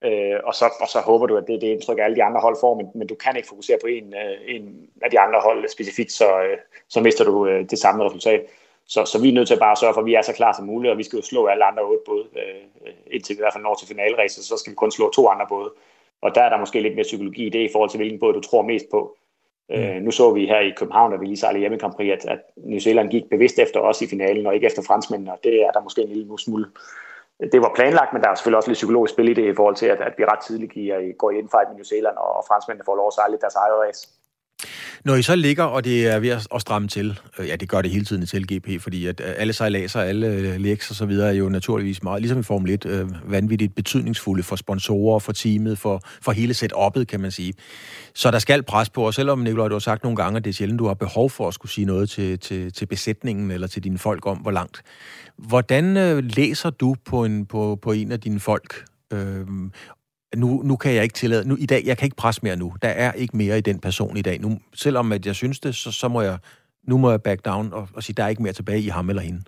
C: Og så håber du, at det er det indtryk, alle de andre hold får, men du kan ikke fokusere på en af de andre hold specifikt, så mister du det samme resultat. Så vi er nødt til bare at sørge for, at vi er så klar som muligt, og vi skal jo slå alle andre 8 både, indtil vi i hvert fald når til finaleræset, så skal vi kun slå 2 andre både. Og der er der måske lidt mere psykologi i det, i forhold til hvilken båd du tror mest på. Nu så vi her i København, da vi lige sejlede hjemme i Grand Prix, at New Zealand gik bevidst efter os i finalen, og ikke efter franskmændene, og det er der måske en lille smule. Det var planlagt, men der er selvfølgelig også lidt psykologisk spil i det, i forhold til, at vi ret tidligt går i infight med New Zealand, og franskmændene får lov at sejle lidt deres eget race.
B: Når I så ligger, og det er ved at stramme til, ja, det gør det hele tiden til LGP, fordi at alle sejladser, alle lægs og så videre er jo naturligvis meget, ligesom i Formel 1, vanvittigt betydningsfulde for sponsorer, for teamet, for hele setup'et, kan man sige. Så der skal pres på, og selvom, Nikolaj, du har sagt nogle gange, at det er sjældent, du har behov for at skulle sige noget til besætningen eller til dine folk om, hvor langt. Hvordan læser du på en af dine folk? Nu kan jeg ikke tillade... I dag, jeg kan ikke presse mere nu. Der er ikke mere i den person i dag. Nu, selvom at jeg synes det, så må jeg back down og sige, der er ikke mere tilbage i ham eller hende.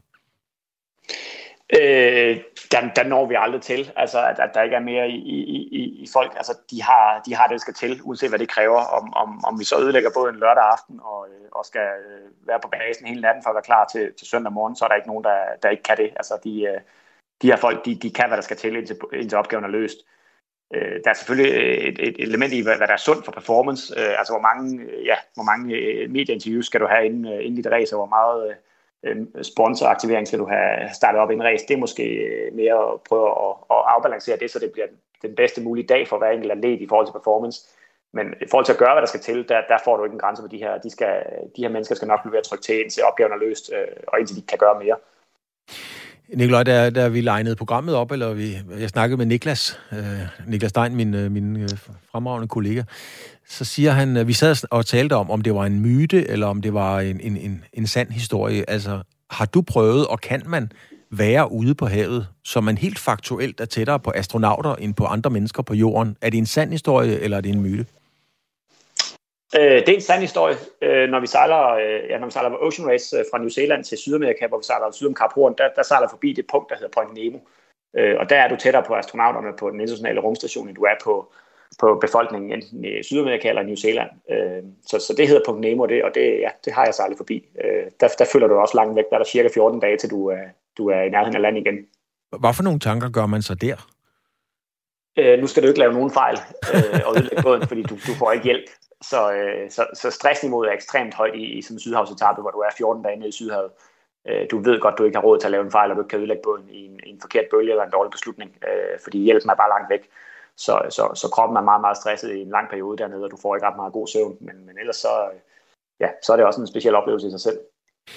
C: Der når vi aldrig til. Altså, at der ikke er mere i folk. Altså, de har det, der skal til, uanset hvad det kræver. Om vi så ødelægger både en lørdag aften og skal være på basen hele natten for at være klar til søndag morgen, så er der ikke nogen, der ikke kan det. Altså, de her folk, de kan, hvad der skal til, indtil opgaven er løst. Der er selvfølgelig et element i, hvad der er sundt for performance. Altså, hvor mange medieinterviews skal du have inden dit race, og hvor meget sponsoraktivering skal du have startet op inden race. Det er måske mere at prøve at afbalancere det, så det bliver den bedste mulige dag for hver enkelt atlet i forhold til performance. Men i forhold til at gøre, hvad der skal til, der får du ikke en grænse på de her. De her mennesker skal nok blive ved at trykke til, indtil opgaven er løst, og indtil de kan gøre mere.
B: Nikolaj, da vi legnede programmet op, jeg snakkede med Niklas Stein, min fremragende kollega, så siger han, vi sad og talte om det var en myte, eller om det var en sand historie. Altså, har du prøvet, og kan man være ude på havet, så man helt faktuelt er tættere på astronauter end på andre mennesker på jorden? Er det en sand historie, eller er det en myte?
C: Det er en sand historie. Når vi sejler Ocean Race fra New Zealand til Sydamerika, hvor vi sejler syd om Kap Horn, der sejler forbi det punkt, der hedder Point Nemo. Og der er du tættere på astronauterne på den internationale rumstation, end du er på befolkningen enten i Sydamerika eller New Zealand. Så det hedder Punkt Nemo, og det har jeg sejlet forbi. Der følger du også langt væk. Der er der cirka 14 dage, til du er i nærheden af land igen.
B: Hvad for nogle tanker gør man så der?
C: Nu skal du ikke lave nogen fejl og ødelægge båden, fordi du får ikke hjælp. Så stressniveauet er ekstremt højt i sådan en sydhavsetappe, hvor du er 14 dage nede i Sydhavet. Du ved godt, du ikke har råd til at lave en fejl, og du ikke kan ødelægge båden i en forkert bølge eller en dårlig beslutning, fordi hjælpen er bare langt væk. Så kroppen er meget, meget stresset i en lang periode dernede, og du får ikke ret meget god søvn. Men ellers så er det også en speciel oplevelse i sig selv.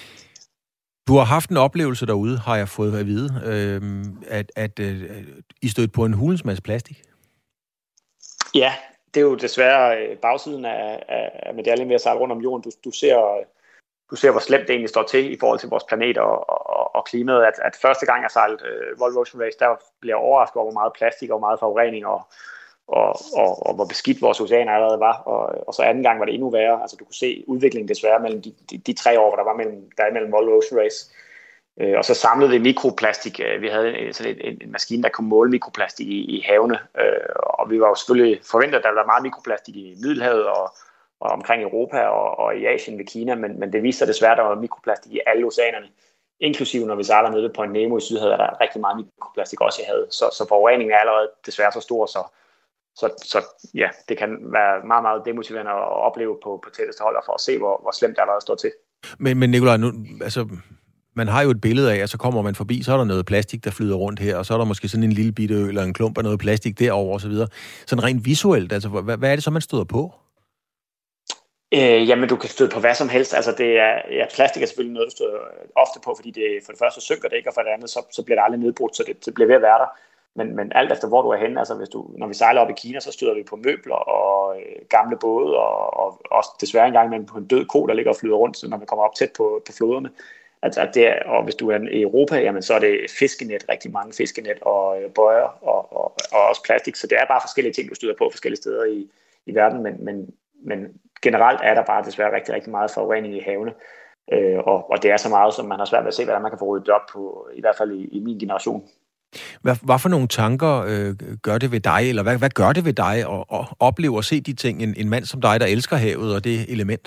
B: Du har haft en oplevelse derude, har jeg fået at vide, at I stødte på en hulens masse plastik.
C: Ja, det er jo desværre bagsiden af medaljen ved at sejle rundt om jorden. Du ser du ser, hvor slemt det egentlig står til i forhold til vores planet og klimaet. At første gang jeg sejlede Volvo Ocean Race, der blev jeg overrasket over, hvor meget plastik og hvor meget forurening og hvor beskidt vores oceaner allerede var. Og så anden gang var det endnu værre. Altså du kunne se udviklingen desværre mellem de 3 år, hvor der var mellem Volvo Ocean Race. Og så samlede vi mikroplastik. Vi havde sådan en maskine, der kunne måle mikroplastik i havene. Og vi var jo selvfølgelig forventet, at der var meget mikroplastik i Middelhavet og omkring Europa og i Asien ved Kina. Men det viste sig desværre, at der var mikroplastik i alle oceanerne. Inklusive når vi sejler nede på Point Nemo i Sydhavet, er der rigtig meget mikroplastik også i havet. Så forureningen er allerede desværre så stor, så ja, det kan være meget, meget demotiverende at opleve på tætteste hold, for at se, hvor slemt det allerede står til.
B: Men Nikolaj, nu, altså, man har jo et billede af, at så kommer man forbi, så er der noget plastik, der flyder rundt her, og så er der måske sådan en lille bitte ø eller en klump af noget plastik derover og så videre. Sådan rent visuelt, altså, hvad er det så, man støder på?
C: Jamen, du kan støde på hvad som helst. Altså, plastik er selvfølgelig noget, du støder ofte på, fordi det for det første synker det ikke, og for det andet, så bliver det aldrig nedbrudt, så det bliver ved at være der. Men alt efter, hvor du er henne, altså når vi sejler op i Kina, så støder vi på møbler og gamle både, og også desværre engang med på en død ko, der ligger og flyder rundt, når man kommer op tæt på floderne. Og hvis du er i Europa, jamen, så er det fiskenet, rigtig mange fiskenet og bøjer og også plastik, så det er bare forskellige ting, du støder på forskellige steder i verden, men generelt er der bare desværre rigtig, rigtig meget forurening i havene, og det er så meget, som man har svært ved at se, hvordan man kan få ryddet op på, i hvert fald i min generation.
B: Hvad for nogle tanker gør det ved dig, eller hvad gør det ved dig at opleve og se de ting, en mand som dig, der elsker havet og det element?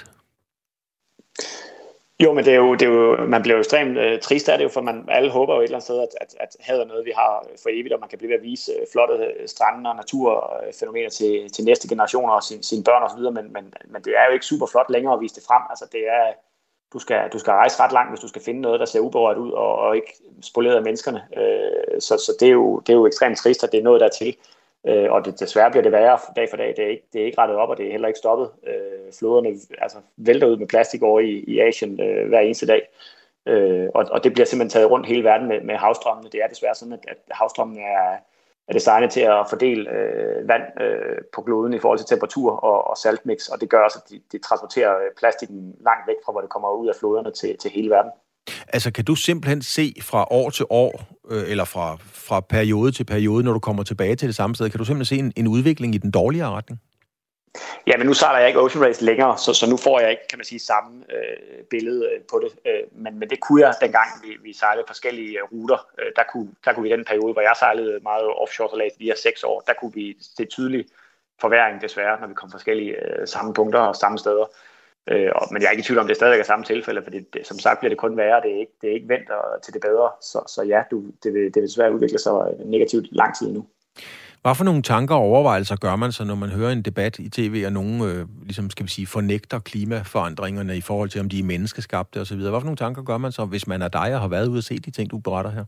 C: Jo, men det er jo, man bliver jo ekstremt trist af det, for alle håber jo et eller andet sted, at havet er noget, vi har for evigt, og man kan blive ved at vise flotte strande og naturfænomener til næste generationer og sine børn osv., men det er jo ikke super flot længere at vise det frem. Altså det er, du skal rejse ret langt, hvis du skal finde noget, der ser uberørt ud og ikke spoleret af menneskerne. Så det er jo ekstremt trist, at det er noget dertil. Og desværre bliver det værre dag for dag. Det er ikke rettet op, og det er heller ikke stoppet. Floderne vælter ud med plastik over i Asien hver eneste dag. Og det bliver simpelthen taget rundt hele verden med havstrømmene. Det er desværre sådan, at havstrømmene er designet til at fordele vand på kloden i forhold til temperatur og saltmix, og det gør også, at de transporterer plastikken langt væk fra, hvor det kommer ud af floderne til hele verden.
B: Altså, kan du simpelthen se fra år til år, eller fra periode til periode, når du kommer tilbage til det samme sted, kan du simpelthen se en udvikling i den dårligere retning?
C: Ja, men nu sejler jeg ikke Ocean Race længere, så nu får jeg ikke, kan man sige, samme billede på det. Men det kunne jeg, dengang vi sejlede forskellige ruter. Der kunne vi i den periode, hvor jeg sejlede meget offshore-sejlads de her 6 år, der kunne vi se tydelig forværing desværre, når vi kom forskellige samme punkter og samme steder. Men jeg er ikke i tvivl om, det stadigvæk er samme tilfælde, for som sagt bliver det kun værre, det er ikke vendt til det bedre. Så ja, det vil desværre udvikle sig negativt lang tid nu.
B: Hvad for nogle tanker og overvejelser gør man så, når man hører en debat i tv, og nogen ligesom, skal vi sige, fornægter klimaforandringerne i forhold til, om de er menneskeskabte osv.? Hvad for nogle tanker gør man så, hvis man er dig og har været ude og se de ting, du beretter her?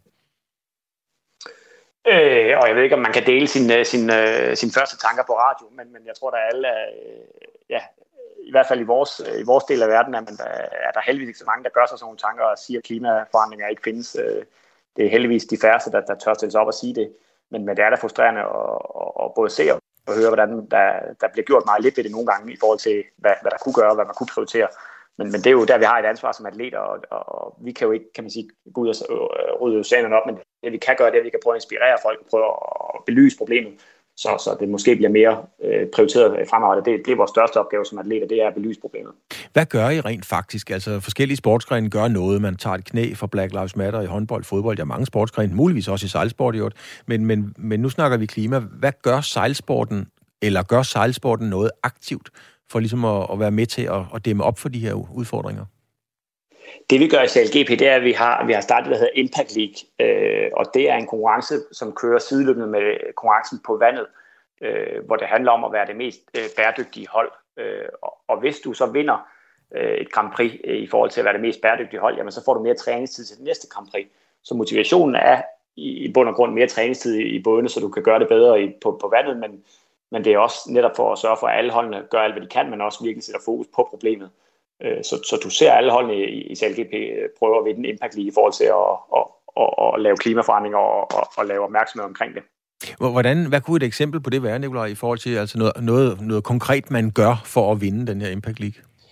C: Og jeg ved ikke, om man kan dele sine første tanker på radio, men jeg tror, der alle i hvert fald i vores del af verden, er der heldigvis ikke så mange, der gør sig sådan nogle tanker og siger, at klimaforandringer ikke findes. Det er heldigvis de færreste, der tør stille sig op og sige det. Men det er da frustrerende at både se og høre, hvordan der bliver gjort meget lidt ved det nogle gange i forhold til, hvad der kunne gøre, hvad man kunne prioritere. Men det er jo der, vi har et ansvar som atleter, og vi kan jo ikke, kan man sige, gå ud og rydde oceanerne op, men det vi kan gøre, det er, at vi kan prøve at inspirere folk og prøve at belyse problemet, så det måske bliver mere prioriteret fremover. Det er vores største opgave som atleter, det er at belyse problemet. Hvad
B: gør I rent faktisk? Altså forskellige sportsgrene gør noget. Man tager et knæ for Black Lives Matter i håndbold, fodbold, mange sportsgrene, muligvis også i sejlsport i øvrigt. Men nu snakker vi klima. Hvad gør sejlsporten, eller gør sejlsporten noget aktivt for ligesom at være med til at dæmme op for de her udfordringer?
C: Det vi gør i CLGP, det er, at vi har startet, der hedder Impact League, og det er en konkurrence, som kører sideløbende med konkurrencen på vandet, hvor det handler om at være det mest bæredygtige hold. Og hvis du så vinder et Grand Prix i forhold til at være det mest bæredygtige hold, jamen så får du mere træningstid til det næste Grand Prix. Så motivationen er i bund og grund mere træningstid i bådene, så du kan gøre det bedre på vandet, men det er også netop for at sørge for, at alle holdene gør alt, hvad de kan, men også virkelig sætter fokus på problemet. Så du ser alle holdene i CLGP prøver at vinde Impact League i forhold til at lave klimaforandringer og lave opmærksomhed omkring det.
B: Hvad kunne et eksempel på det være, Nikolaj, i forhold til altså noget konkret, man gør for at vinde den her Impact League?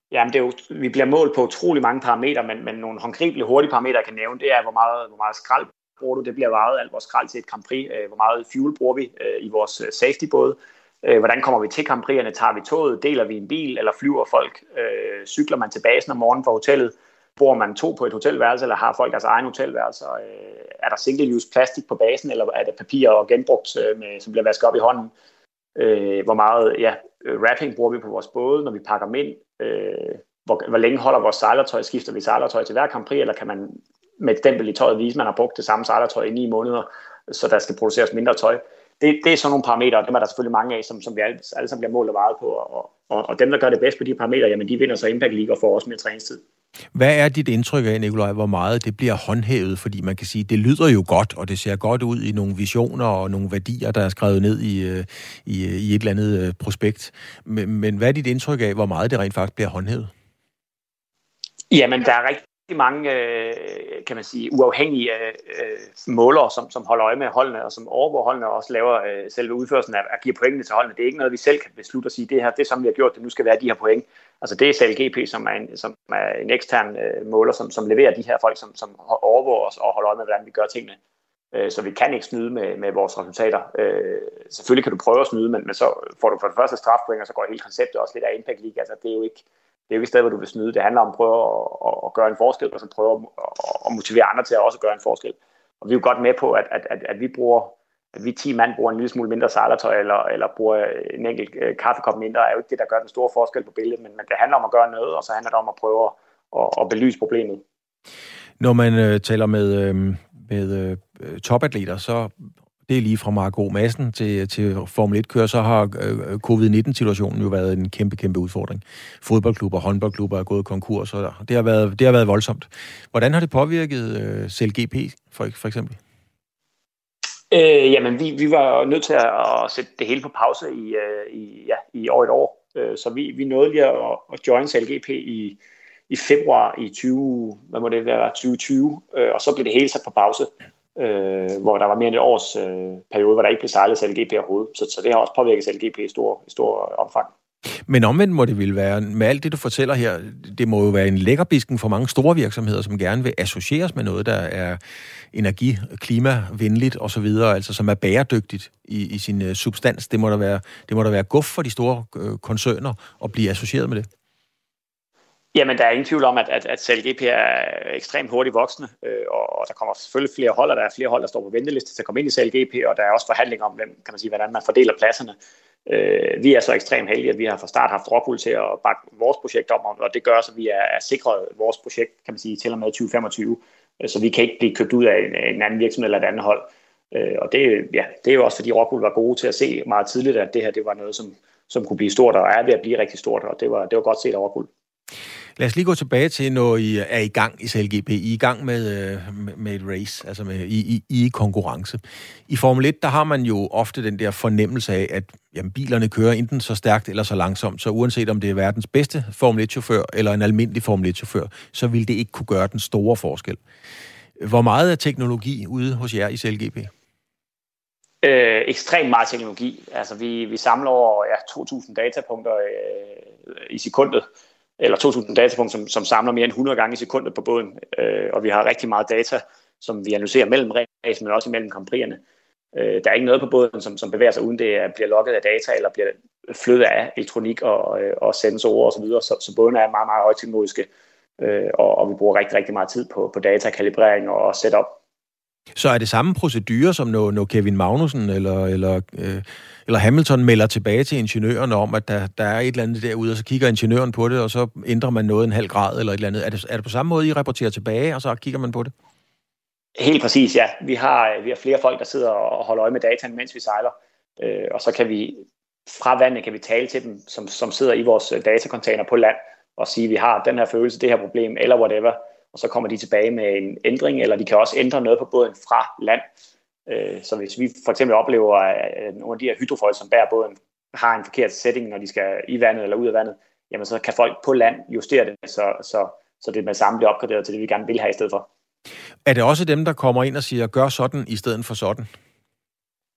C: Jamen, vi bliver målt på utrolig mange parametre, men nogle håndgribelige hurtige parametre, jeg kan nævne, det er, hvor meget skrald bruger du. Det bliver vejet alt vores skrald til et Grand Prix. Hvor meget fuel bruger vi i vores safety-både. Hvordan kommer vi til Grand Prix'erne? Tager vi toget? Deler vi en bil? Eller flyver folk? Cykler man til basen om morgenen fra hotellet? Bor man 2 på et hotelværelse, eller har folk deres egen hotelværelse? Er der single-use plastik på basen, eller er det papir og genbrugt, som bliver vasket op i hånden? Hvor meget wrapping bruger vi på vores både, når vi pakker dem ind? Hvor længe holder vores sejlertøj? Skifter vi sejlertøj til hver Grand Prix, eller kan man med et stempel i tøjet vise, at man har brugt det samme sejlertøj i 9 måneder, så der skal produceres mindre tøj? Det er sådan nogle parametre, og dem er der selvfølgelig mange af, som vi alle sammen bliver målt og vejet på, og dem, der gør det bedst på de parametre, jamen de vinder så Impact League og får også mere træningstid.
B: Hvad er dit indtryk af, Nikolaj, hvor meget det bliver håndhævet? Fordi man kan sige, det lyder jo godt, og det ser godt ud i nogle visioner og nogle værdier, der er skrevet ned i et eller andet prospekt. Men hvad er dit indtryk af, hvor meget det rent faktisk bliver håndhævet?
C: Jamen, der er rigtig mange, kan man sige, uafhængige målere, som holder øje med holdene, og som overvåger holdene, og også laver selve udførelsen af giver pointene til holdene. Det er ikke noget, vi selv kan beslutte at sige, det her, det er som vi har gjort, det nu skal være de her point. Altså det er SailGP, som er en ekstern måler, som leverer de her folk, som overvåger os og holder øje med, hvordan vi gør tingene. Så vi kan ikke snyde med vores resultater. Selvfølgelig kan du prøve at snyde, men så får du for det første strafpoint, og så går hele konceptet også lidt af Impact League. Altså det er jo ikke et sted, hvor du vil snyde. Det handler om at prøve at gøre en forskel, og så prøve at motivere andre til at også gøre en forskel. Og vi er jo godt med på, at vi 10 mand bruger en lille smule mindre sejlertøj, eller bruger en enkelt kaffekop mindre, er jo ikke det, der gør den store forskel på billedet, men det handler om at gøre noget, og så handler det om at prøve at belyse problemet.
B: Når man taler med topatleter, så det er lige fra Marco Madsen til Formel 1-kører, så har covid-19-situationen jo været en kæmpe udfordring. Fodboldklubber, håndboldklubber er gået konkurs, og det har været voldsomt. Hvordan har det påvirket SailGP for eksempel?
C: Jamen, vi var nødt til at sætte det hele på pause i over et år. Så vi nåede lige at join SailGP i februar i 2020, og så blev det hele sat på pause, hvor der var mere end et års periode, hvor der ikke blev sejlet SailGP overhovedet. Så det har også påvirket SailGP i stor omfang.
B: Men omvendt må det ville være, med alt det, du fortæller her, det må jo være en lækkerbisken for mange store virksomheder, som gerne vil associeres med noget, der er klimavenligt og så videre, altså som er bæredygtigt i sin substans. Det må da være guf for de store koncerner at blive associeret med det.
C: Jamen, der er ingen tvivl om, at SailGP er ekstremt hurtigt voksende, og der kommer selvfølgelig flere hold, og der er flere hold, der står på venteliste til at komme ind i SailGP, og der er også forhandlinger om, hvordan man fordeler pladserne. Vi er så ekstremt heldige, at vi har fra start haft Rockwool til at bakke vores projekt op, og det gør så, at vi er sikret vores projekt, kan man sige, til og med 2025, så vi kan ikke blive købt ud af en anden virksomhed eller et andet hold. Og det er jo også, fordi Rockwool var gode til at se meget tidligt, at det her det var noget, som kunne blive stort, og er ved at blive rigtig stort, og det var godt set af Rockwool.
B: Lad os lige gå tilbage til, når I er i gang i SailGP. I er i gang med et race, altså i konkurrence. I Formel 1, der har man jo ofte den der fornemmelse af, at bilerne kører enten så stærkt eller så langsomt, så uanset om det er verdens bedste Formel 1-chauffør eller en almindelig Formel 1-chauffør, så vil det ikke kunne gøre den store forskel. Hvor meget er teknologi ude hos jer i SailGP?
C: Ekstremt meget teknologi. Altså vi samler over 2.000 datapunkter i sekundet, eller 2.000 datapunkter, som samler mere end 100 gange i sekundet på båden. Og vi har rigtig meget data, som vi analyserer mellem race, men også imellem Grand Prix'erne. Der er ikke noget på båden, som bevæger sig, uden det bliver logget af data, eller bliver flyttet af elektronik og sensorer osv. Så båden er meget, meget højteknologiske, og vi bruger rigtig, rigtig meget tid på data, kalibrering og setup.
B: Så er det samme procedure, som når Kevin Magnussen eller Hamilton melder tilbage til ingeniøren om, at der er et eller andet derude, og så kigger ingeniøren på det, og så ændrer man noget 0,5 grad eller et eller andet. Er det på samme måde, I rapporterer tilbage, og så kigger man på det? Helt
C: præcis, ja. Vi har flere folk, der sidder og holder øje med dataen, mens vi sejler. Og så kan vi fra vandet kan vi tale til dem, som sidder i vores datacontainer på land, og sige, at vi har den her følelse, det her problem, eller whatever. Og så kommer de tilbage med en ændring, eller de kan også ændre noget på båden fra land. Så hvis vi for eksempel oplever, at nogle af de her hydrofoil, som bærer båden, har en forkert setting, når de skal i vandet eller ud af vandet, jamen så kan folk på land justere det, så det med samme bliver opgraderet til det, vi gerne vil have i stedet for.
B: Er det også dem, der kommer ind og siger, gør sådan i stedet for sådan?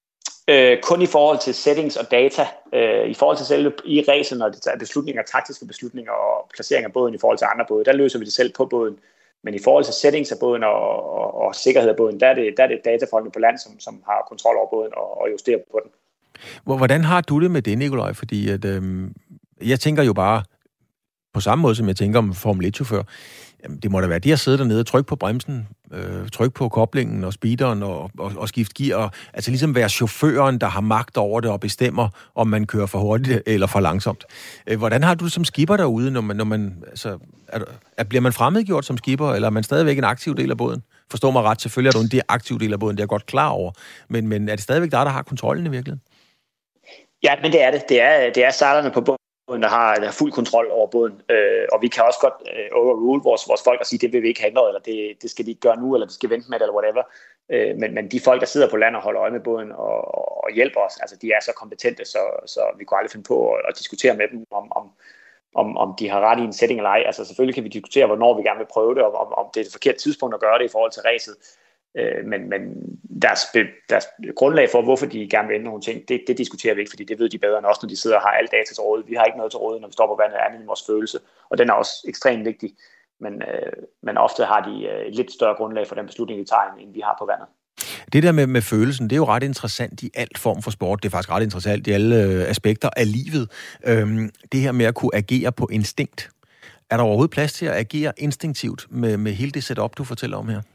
C: Kun i forhold til settings og data. I forhold til selve i racet, når det tager beslutninger, taktiske beslutninger og placering af båden i forhold til andre både, der løser vi det selv på båden. Men i forhold til settings af båden og sikkerhed af båden, der er det datafolkene på land, som har kontrol over båden og justerer på den.
B: Hvordan har du det med det, Nikolaj? Fordi at, jeg tænker jo bare, på samme måde som jeg tænker om Formel 1-chauffør, det må da være de at sidde dernede og trykke på bremsen, trykke på koblingen og speederen og skifte gear. Altså ligesom være chaufføren, der har magt over det og bestemmer, om man kører for hurtigt eller for langsomt. Hvordan har du det som skipper derude, når man altså, bliver man fremmedgjort som skipper, eller er man stadigvæk en aktiv del af båden? Forstår mig ret, selvfølgelig er du en aktiv del af båden, det er jeg godt klar over. Men er det stadigvæk dig, der har kontrollen i virkeligheden? Ja,
C: men det er det. Det er sejlerne på båden, der har fuld kontrol over båden, og vi kan også godt overrule vores folk og sige, det vil vi ikke have ændret, eller det skal de ikke gøre nu, eller de skal vente med det, eller whatever. Men de folk, der sidder på land og holder øje med båden og hjælper os, altså de er så kompetente, så vi kunne aldrig finde på at diskutere med dem, om de har ret i en setting eller ej. Altså selvfølgelig kan vi diskutere, hvornår vi gerne vil prøve det, og om det er et forkert tidspunkt at gøre det i forhold til racet. Men deres grundlag for, hvorfor de gerne vil ændre nogle ting, det diskuterer vi ikke, fordi det ved de bedre end os, når de sidder og har alle data til råd. Vi har ikke noget til råd, når vi står på vandet, andet end vores følelse, og den er også ekstremt vigtig. Men ofte har de et lidt større grundlag for den beslutning, de tager, end vi har på vandet.
B: Det der med følelsen, det er jo ret interessant i alt form for sport. Det er faktisk ret interessant i alle aspekter af livet. Det her med at kunne agere på instinkt. Er der overhovedet plads til at agere instinktivt med hele det setup, du fortæller om her?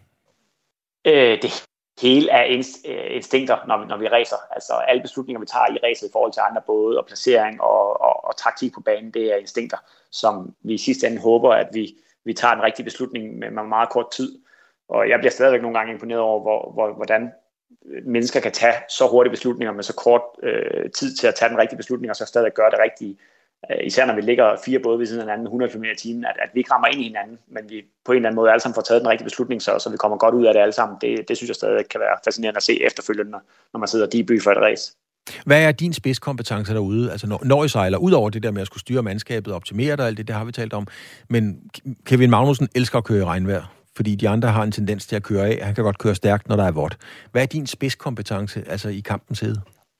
C: Det hele er instinkter, når vi racer. Altså alle beslutninger, vi tager i racet i forhold til andre både, og placering og taktik på banen, det er instinkter, som vi i sidste ende håber, at vi tager en rigtig beslutning med meget kort tid. Og jeg bliver stadigvæk nogle gange imponeret over, hvordan mennesker kan tage så hurtige beslutninger med så kort tid til at tage den rigtige beslutning, og så stadig gøre det rigtige. Især når vi ligger 4 både ved siden af hinanden 100 km i timen, at vi ikke rammer ind i hinanden, men vi på en eller anden måde alle sammen får taget den rigtige beslutning, så vi kommer godt ud af det alle sammen. Det synes jeg stadig kan være fascinerende at se efterfølgende, når man sidder og debriefer et race.
B: Hvad er din spidskompetence derude? Altså når I sejler, ud over det der med at skulle styre mandskabet, optimere det, alt det har vi talt om. Men Kevin Magnussen elsker at køre i regnvejr, fordi de andre har en tendens til at køre af. Han kan godt køre stærkt, når der er vådt. Hvad er din spidskompetence, altså i kampens hede?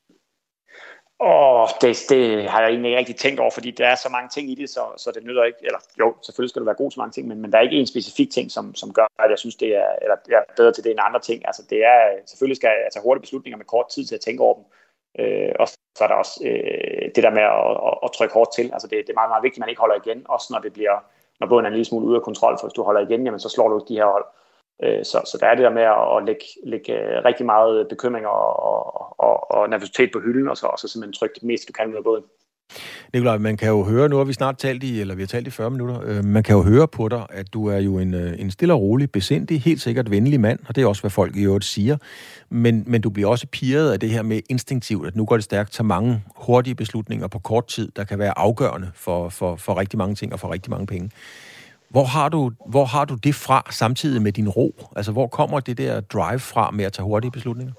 C: Det har jeg egentlig ikke rigtig tænkt over, fordi der er så mange ting i det, så det nytter ikke. Eller jo, selvfølgelig skal du være god til mange ting, men der er ikke en specifik ting, som gør, at jeg synes, det er, eller jeg er bedre til det end andre ting. Altså det er, selvfølgelig skal jeg tage hurtige beslutninger med kort tid til at tænke over dem. Og så er der også det der med at trykke hårdt til. Altså det er meget, meget vigtigt, at man ikke holder igen, også når båden er en lille smule ude af kontrol, for hvis du holder igen, jamen, så slår du de her hold. Så der er det der med at lægge rigtig meget bekymring og nervøsitet på hylden, og så simpelthen trykke det mest, du kan ud af båden.
B: Nikolaj, man kan jo høre, nu har vi snart talt vi har talt i 40 minutter, man kan jo høre på dig, at du er jo en stille og rolig, besindig, helt sikkert venlig mand, og det er også, hvad folk i øvrigt siger. Men du bliver også pirret af det her med instinktivt, at nu går det stærkt, så mange hurtige beslutninger på kort tid, der kan være afgørende for rigtig mange ting og for rigtig mange penge. Hvor har du det fra, samtidig med din ro? Altså, hvor kommer det der drive fra med at tage hurtige beslutninger?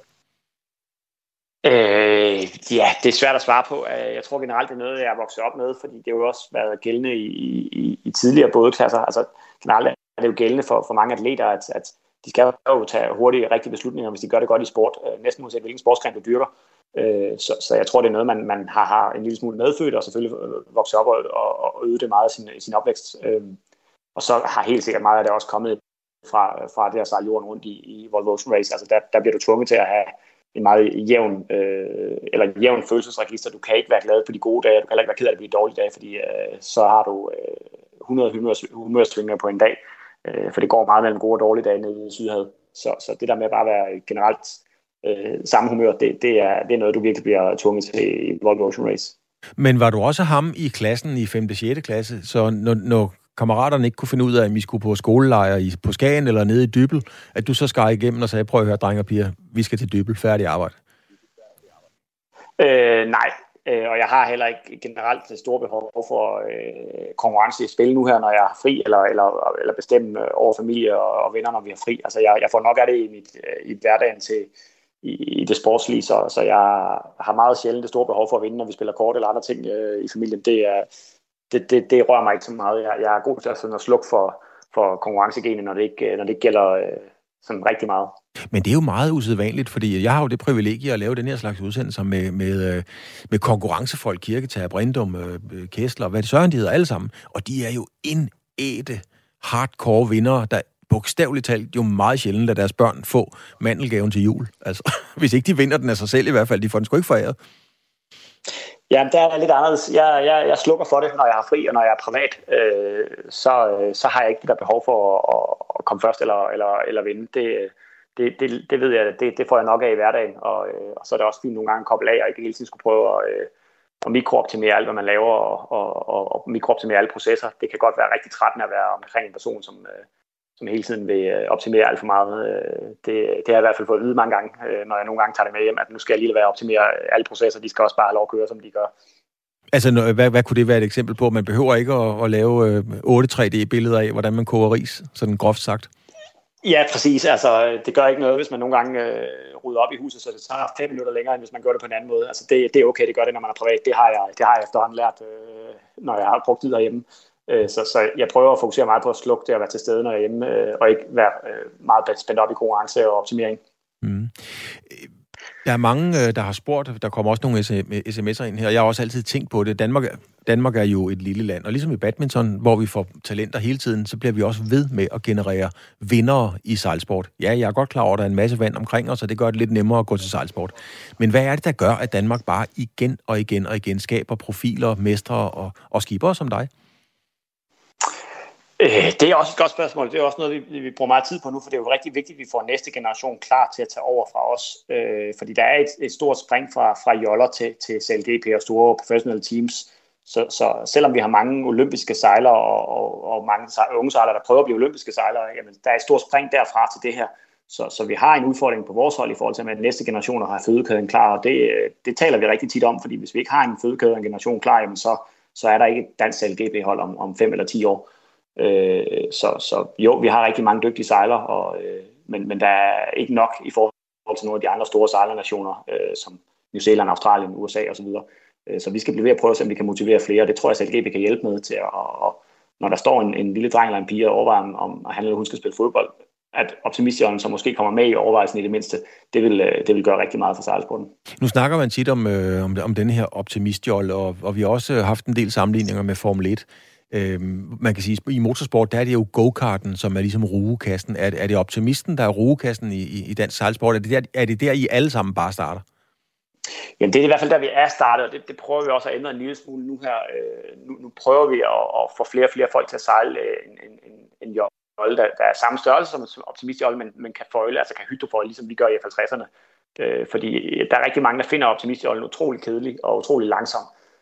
C: Ja, det er svært at svare på. Jeg tror generelt, det er noget, jeg er vokset op med, fordi det har jo også været gældende i tidligere bådklasser. Altså, generelt er det jo gældende for mange atleter, at de skal jo tage hurtige, rigtige beslutninger, hvis de gør det godt i sport. Næsten uanset hvilken sportsgren du dyrker. Så jeg tror, det er noget, man har en lille smule medfødt, og selvfølgelig vokset op og øvet det meget i sin opvækst. Og så har helt sikkert meget af det også kommet fra det at sejle jorden rundt i Volvo Ocean Race. Altså der bliver du tvunget til at have en meget jævn følelsesregister. Du kan ikke være glad på de gode dage, du kan heller ikke være ked af det på de dårlige dage, fordi så har du 100 humørsvingninger på en dag, for det går meget mellem gode og dårlige dage nede i Sydhavet. Så det der med bare at være generelt samme humør, det er noget, du virkelig bliver tvunget til i Volvo Ocean Race.
B: Men var du også ham i klassen i 5. og 6. klasse, så når kammeraterne ikke kunne finde ud af, om I skulle på skolelejr på Skagen eller nede i Dybbøl, at du så skar igennem og sagde, prøv at høre, drenge og piger, vi skal til Dybbøl, færdig arbejde?
C: Nej, og jeg har heller ikke generelt et stort behov for konkurrence i spil nu her, når jeg er fri, eller bestemme over familie og venner, når vi er fri. Altså jeg får nok af det i hverdagen i det sportslige, så jeg har meget sjældent det store behov for at vinde, når vi spiller kort eller andre ting i familien. Det rører mig ikke så meget. Jeg er god til at slukke for konkurrencegenet, når det ikke gælder sådan rigtig meget.
B: Men det er jo meget usædvanligt, fordi jeg har jo det privilegie at lave den her slags udsendelser med konkurrencefolk, Kirketager, Brindum, Kessler, hvad det søren, de hedder alle sammen. Og de er jo indædte hardcore vindere, der bogstaveligt talt jo meget sjældent lader deres børn få mandelgaven til jul. Altså, hvis ikke de vinder den af sig selv i hvert fald, de får den sgu ikke foræret.
C: Ja, det er lidt anderledes. Jeg slukker for det, når jeg har fri, og når jeg er privat. Så har jeg ikke det der behov for at komme først eller vinde. Det ved jeg, det får jeg nok af i hverdagen. Og så er det også fint nogle gange at koble af, og ikke hele tiden skulle prøve at mikrooptimere alt, hvad man laver, og mikrooptimere alle processer. Det kan godt være rigtig trættende at være omkring en person, som hele tiden vil optimere alt for meget. Det har jeg i hvert fald fået at vide mange gange, når jeg nogle gange tager det med hjem, at nu skal jeg lige være at optimere alle processer. De skal også bare have lov at køre, som de gør. Altså,
B: hvad kunne det være et eksempel på? Man behøver ikke at lave 8 3D-billeder af, hvordan man koger ris, sådan groft sagt.
C: Ja, præcis. Altså, det gør ikke noget, hvis man nogle gange rydder op i huset, så det tager 5 minutter længere, end hvis man gør det på en anden måde. Altså, det er okay, det gør det, når man er privat. Det har jeg efterhånden lært, når jeg har brugt tid derhjemme. Så jeg prøver at fokusere meget på at slukke det og være til stede, når jeg er hjemme, og ikke være meget spændt op i konkurrence og optimering. Mm.
B: Der er mange, der har spurgt, der kommer også nogle sms'er ind her, jeg har også altid tænkt på det. Danmark er jo et lille land, og ligesom i badminton, hvor vi får talenter hele tiden, så bliver vi også ved med at generere vindere i sejlsport. Ja, jeg er godt klar over, at der er en masse vand omkring os, og det gør det lidt nemmere at gå til sejlsport. Men hvad er det, der gør, at Danmark bare igen og igen skaber profiler, mestre og skipere som dig?
C: Det er også et godt spørgsmål. Det er også noget, vi bruger meget tid på nu, for det er jo rigtig vigtigt, at vi får næste generation klar til at tage over fra os. Fordi der er et stort spring fra joller til CLGP og store professionelle teams. Så selvom vi har mange olympiske sejlere og mange unge sejlere, der prøver at blive olympiske sejlere, jamen, der er et stort spring derfra til det her. Så vi har en udfordring på vores hold i forhold til, at næste generationer har fødekæden klar, og det taler vi rigtig tit om, fordi hvis vi ikke har en fødekæde og en generation klar, jamen, så er der ikke et dansk CLGP-hold om 5 eller 10 år. Så jo, vi har rigtig mange dygtige sejlere, men der er ikke nok i forhold til nogle af de andre store sejlernationer, som New Zealand, Australien, USA osv. Så vi skal blive ved at prøve at se, om vi kan motivere flere. Det tror jeg, at CLGP kan hjælpe med til, og når der står en lille dreng eller en pige og overvejer, om han eller hun skal spille fodbold, at optimistjollen, som måske kommer med i overvejelsen i det mindste, det vil gøre rigtig meget for sejlsporten.
B: Nu snakker man tit om denne her optimistjolle, og vi har også haft en del sammenligninger med Formel 1. Man kan sige, at i motorsport, der er det jo go-karten, som er ligesom rugekassen. Er det optimisten, der er rugekassen i dansk sejlsport? Er det der, I alle sammen bare starter?
C: Jamen, det er i hvert fald der, vi er startet, og det prøver vi også at ændre en lille smule nu her. Nu prøver vi at få flere og flere folk til at sejle en jolle, der er samme størrelse som optimistjolle, men kan føjle, altså kan hydroføjle, ligesom vi gør i F50'erne. Fordi der er rigtig mange, der finder optimistjollen utrolig kedelig og utrolig langsom.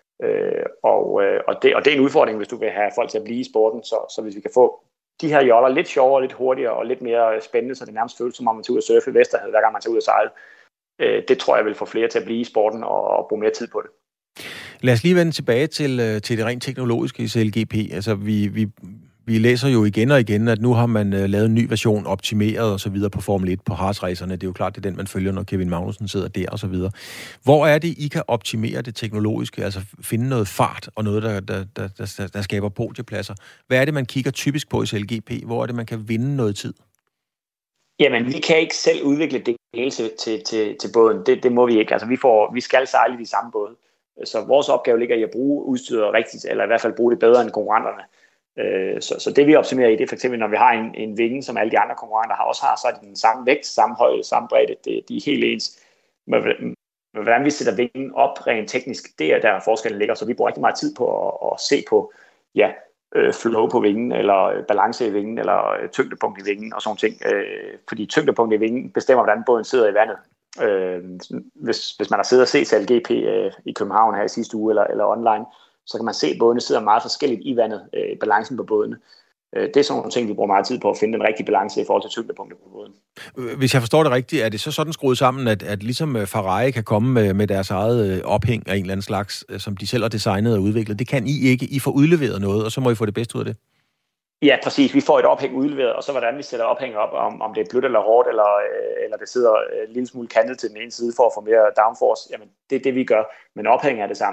C: Og det er en udfordring, hvis du vil have folk til at blive i sporten, så hvis vi kan få de her joller lidt sjovere, lidt hurtigere og lidt mere spændende, så det nærmest føles som om man tager ud og surfe i Vesterhavet, hver gang man tager ud og sejle. Det tror jeg vil få flere til at blive i sporten og bruge mere tid på det.
B: Lad os lige vende tilbage til det rent teknologiske i CLGP. Altså vi læser jo igen og igen, at nu har man lavet en ny version, optimeret og så videre på Formel 1 på Haas-racerne. Det er jo klart, det er den, man følger, når Kevin Magnussen sidder der og så videre. Hvor er det, I kan optimere det teknologiske, altså finde noget fart og noget, der skaber podiepladser? Hvad er det, man kigger typisk på i CLGP? Hvor er det, man kan vinde noget tid?
C: Jamen, vi kan ikke selv udvikle det hele til båden. Det må vi ikke. Altså, vi skal sejle i de samme både. Så vores opgave ligger i at bruge udstyret rigtigt, eller i hvert fald bruge det bedre end konkurrenterne. Så det vi optimerer i, det er for eksempel, når vi har en vinge, som alle de andre konkurrenter også har, så er det den samme vægt, samme højde, samme bredde. De er helt ens. Men hvordan vi sætter vingen op rent teknisk, det er der forskellen ligger. Så vi bruger rigtig meget tid på at se på, flow på vingen, eller balance i vingen, eller tyngdepunkt i vingen, og sådan ting. Fordi tyngdepunkt i vingen bestemmer, hvordan båden sidder i vandet. Hvis man har siddet og set CLGP i København her i sidste uge, eller online, så kan man se, at bådene sidder meget forskelligt i vandet, balancen på bådene. Det er sådan nogle ting, vi bruger meget tid på at finde den rigtige balance i forhold til tyngdepunktet på båden.
B: Hvis jeg forstår det rigtigt, er det så sådan skruet sammen, at ligesom Ferrari kan komme med deres eget ophæng af en eller anden slags, som de selv har designet og udviklet, det kan I ikke. I får udleveret noget, og så må I få det bedste ud af det.
C: Ja, præcis. Vi får et ophæng udleveret, og så hvordan vi sætter ophænget op, om det er blødt eller hårdt, eller det sidder en lille smule kantet til den ene side for at få mere downforce, jamen det er det, vi gør. Men ophænget er det samme.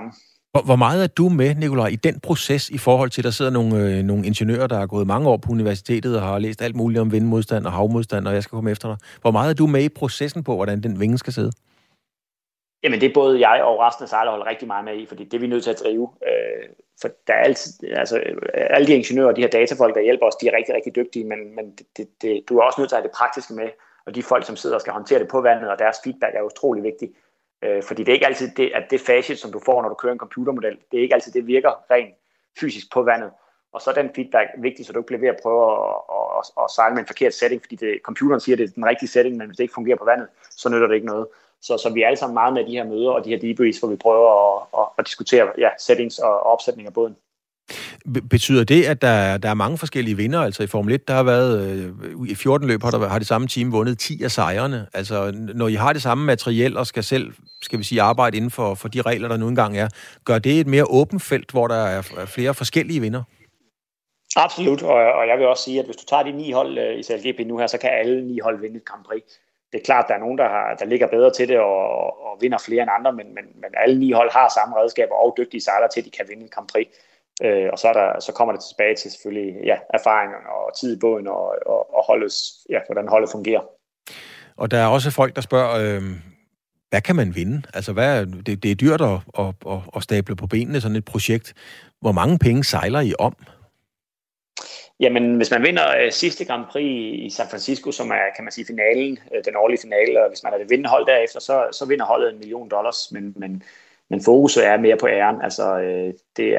B: Hvor meget er du med, Nikolaj, i den proces i forhold til, der sidder nogle ingeniører, der har gået mange år på universitetet og har læst alt muligt om vindmodstand og havmodstand, og jeg skal komme efter dig. Hvor meget er du med i processen på, hvordan den vinge skal sidde?
C: Jamen det er både jeg og resten af sejlerholdet rigtig meget med i, fordi det er vi nødt til at drive. For der er altid, altså alle de ingeniører og de her datafolk, der hjælper os, de er rigtig, rigtig dygtige, men du er også nødt til at have det praktiske med, og de folk, som sidder og skal håndtere det på vandet, og deres feedback er utrolig vigtigt. Fordi det er ikke altid det, at det facit, som du får, når du kører en computermodel, det er ikke altid det virker rent fysisk på vandet. Og så er den feedback vigtig, så du ikke bliver ved at prøve at sejle med en forkert setting, fordi computeren siger, at det er den rigtige setting, men hvis det ikke fungerer på vandet, så nytter det ikke noget. Så vi er alle sammen meget med de her møder og de her debriefs, hvor vi prøver at diskutere settings og opsætning af båden.
B: Betyder det, at der er mange forskellige vindere? Altså i Formel 1, der har været i 14 løb, har det samme team vundet 10 af sejrene. Altså når I har det samme materiel og skal selv, skal vi sige, arbejde inden for de regler, der nu engang er, gør det et mere åbent felt, hvor der er flere forskellige vinder?
C: Absolut, og jeg vil også sige, at hvis du tager de 9 hold i CLGP nu her, så kan alle 9 hold vinde et Grand Prix. Det er klart, at der er nogen, der ligger bedre til det og vinder flere end andre, men alle 9 hold har samme redskaber og dygtige sejlere til, at de kan vinde et Grand Prix. Og så kommer det tilbage til selvfølgelig erfaringen og tid i båden og hvordan holdet fungerer.
B: Og der er også folk, der spørger, hvad kan man vinde? Altså, det er dyrt at stable på benene sådan et projekt. Hvor mange penge sejler I om?
C: Jamen, hvis man vinder sidste Grand Prix i San Francisco, som er, kan man sige, finalen, den årlige finale, og hvis man er det vindende hold derefter, så vinder holdet $1 million, men fokuset er mere på æren. Altså, det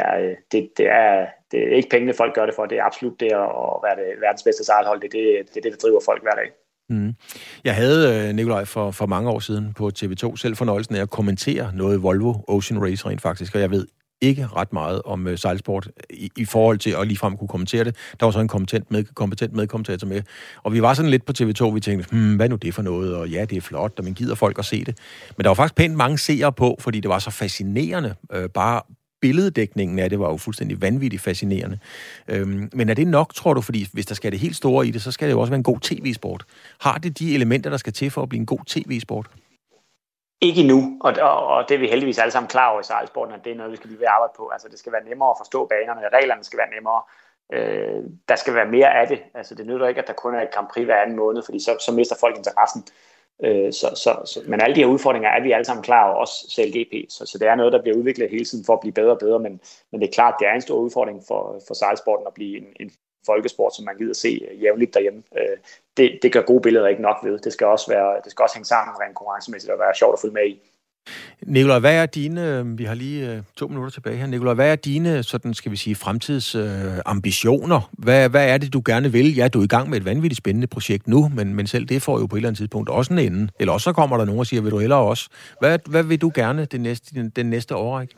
C: er ikke pengene, folk gør det for. Det er absolut det at være det verdens bedste sejlhold. Det er det, der driver folk hver dag.
B: Mm. Jeg havde, Nikolaj, for mange år siden på TV2 selv fornøjelsen af at kommentere noget Volvo Ocean Race rent faktisk, og jeg ved ikke ret meget om sejlsport i forhold til at ligefrem kunne kommentere det. Der var så en kompetent medkommentator med, og vi var sådan lidt på TV2, vi tænkte, hvad nu det for noget, og ja, det er flot, og man gider folk at se det. Men der var faktisk pænt mange seere på, fordi det var så fascinerende. Bare billeddækningen af det var jo fuldstændig vanvittigt fascinerende. Men er det nok, tror du, fordi hvis der skal det helt store i det, så skal det jo også være en god tv-sport. Har det de elementer, der skal til for at blive en god tv-sport?
C: Ikke endnu, og det er vi heldigvis alle sammen klar over i sejlsporten, at det er noget, vi skal blive ved at arbejde på. Altså, det skal være nemmere at forstå banerne, reglerne skal være nemmere. Der skal være mere af det. Altså, det nytter ikke, at der kun er et Grand Prix hver anden måned, fordi så mister folk interessen. Men alle de her udfordringer er vi alle sammen klar over, også CLGP. Så det er noget, der bliver udviklet hele tiden for at blive bedre og bedre, men det er klart, det er en stor udfordring for sejlsporten at blive en folkesport, som man gider se jævnligt derhjemme. Det gør gode billeder ikke nok ved. Det skal også hænge sammen rent konkurrencemæssigt og være sjovt at følge med i.
B: Nikolaj, hvad er dine, vi har lige 2 minutter tilbage her, Nikolaj, hvad er dine, sådan skal vi sige, fremtidsambitioner? Hvad er det, du gerne vil? Ja, du er i gang med et vanvittigt spændende projekt nu, men selv det får jo på et eller andet tidspunkt også en ende. Eller også så kommer der nogen og siger, vil du hellere også? Hvad vil du gerne den næste årrække?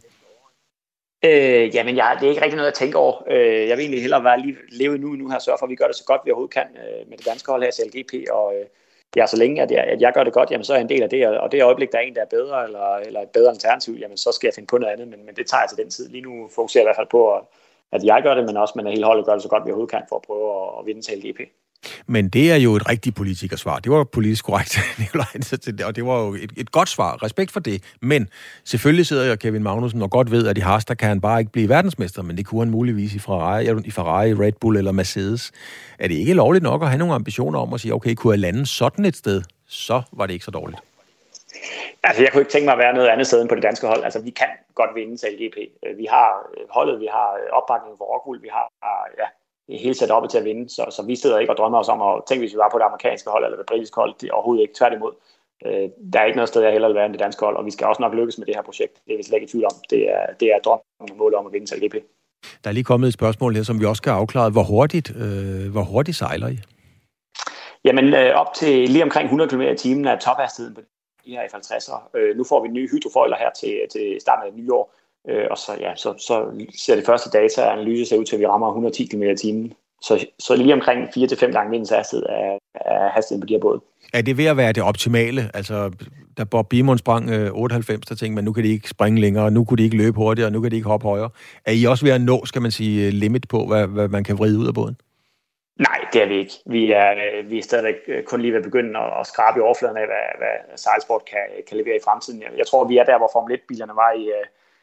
C: Jamen, det er ikke rigtig noget at tænke over. Jeg vil egentlig hellere leve nu her og sørge for, at vi gør det så godt, vi overhovedet kan med det danske hold her i CLGP. Og så længe at jeg gør det godt, jamen, så er jeg en del af det. Og det øjeblik, der er en, der er bedre, eller et bedre alternativ, jamen, så skal jeg finde på noget andet. Men det tager jeg til den tid. Lige nu fokuserer jeg i hvert fald på, at jeg gør det, men også, at hele holdet gør det så godt, vi overhovedet kan for at prøve at vinde CLGP.
B: Men det er jo et rigtigt politikersvar. Det var jo politisk korrekt, Nikolaj, og det var jo et godt svar. Respekt for det. Men selvfølgelig sidder jeg Kevin Magnussen og godt ved, at i Haas, der kan han bare ikke blive verdensmester, men det kunne han muligvis i Ferrari, Red Bull eller Mercedes. Er det ikke lovligt nok at have nogle ambitioner om at sige, okay, kunne jeg lande sådan et sted, så var det ikke så dårligt?
C: Altså, jeg kunne ikke tænke mig at være noget andet sted end på det danske hold. Altså, vi kan godt vinde CLGP. Vi har holdet, vi har opbakningen for Rockwool, vi har hele sat op til at vinde, så vi sidder ikke og drømmer os om at tænke, hvis vi var på det amerikanske hold eller det britiske hold, det er overhovedet ikke, tværtimod. Der er ikke noget sted, jeg hellere vil være end det danske hold, og vi skal også nok lykkes med det her projekt. Det er vi slet ikke i tvivl om. Det er drømmen og målet om at vinde CLGP.
B: Der er lige kommet et spørgsmål her, som vi også skal afklare. Hvor hurtigt sejler I?
C: Jamen, op til lige omkring 100 km i timen er tophastigheden på de her F50'ere. Nu får vi nye hydrofoiler her til starten af det nye år. Og så ser det første dataanalyse ser ud til, at vi rammer 110 km i timen. Så lige omkring 4-5 gange vindens hastighed er hastigheden på de her både. Er
B: det ved at være det optimale? Altså, da Bob Beamon sprang 98, der tænkte man, nu kan de ikke springe længere, nu kunne de ikke løbe hurtigere, nu kan de ikke hoppe højere. Er I også ved at nå, skal man sige, limit på, hvad man kan vride ud af båden?
C: Nej, det er vi ikke. Vi er stadig kun lige ved at begynde at skrabe i overfladen af, hvad sejlsport kan levere i fremtiden. Jeg tror, vi er der, hvor Formel 1-bilerne var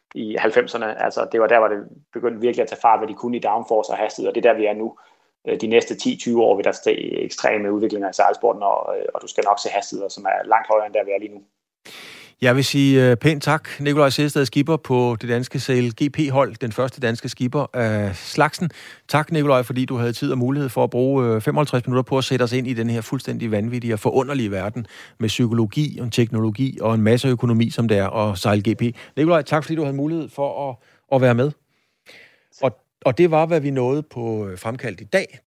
C: i 90'erne. Altså, det var der, hvor det begyndte virkelig at tage fart, hvad de kunne i downforce og hastighed, og det er der, vi er nu. De næste 10-20 år vil der stå ekstreme udviklinger i sejlsporten, og du skal nok se hastigheder, som er langt højere end der, vi er lige nu.
B: Jeg vil sige pænt tak, Nikolaj Sehested, skipper på det danske Sail GP-hold, den første danske skipper af slagsen. Tak, Nikolaj, fordi du havde tid og mulighed for at bruge 55 minutter på at sætte os ind i den her fuldstændig vanvittige og forunderlige verden med psykologi og teknologi og en masse økonomi, som det er, og Sail GP. Nikolaj, tak fordi du havde mulighed for at være med. Og det var, hvad vi nåede på Fremkaldt i dag.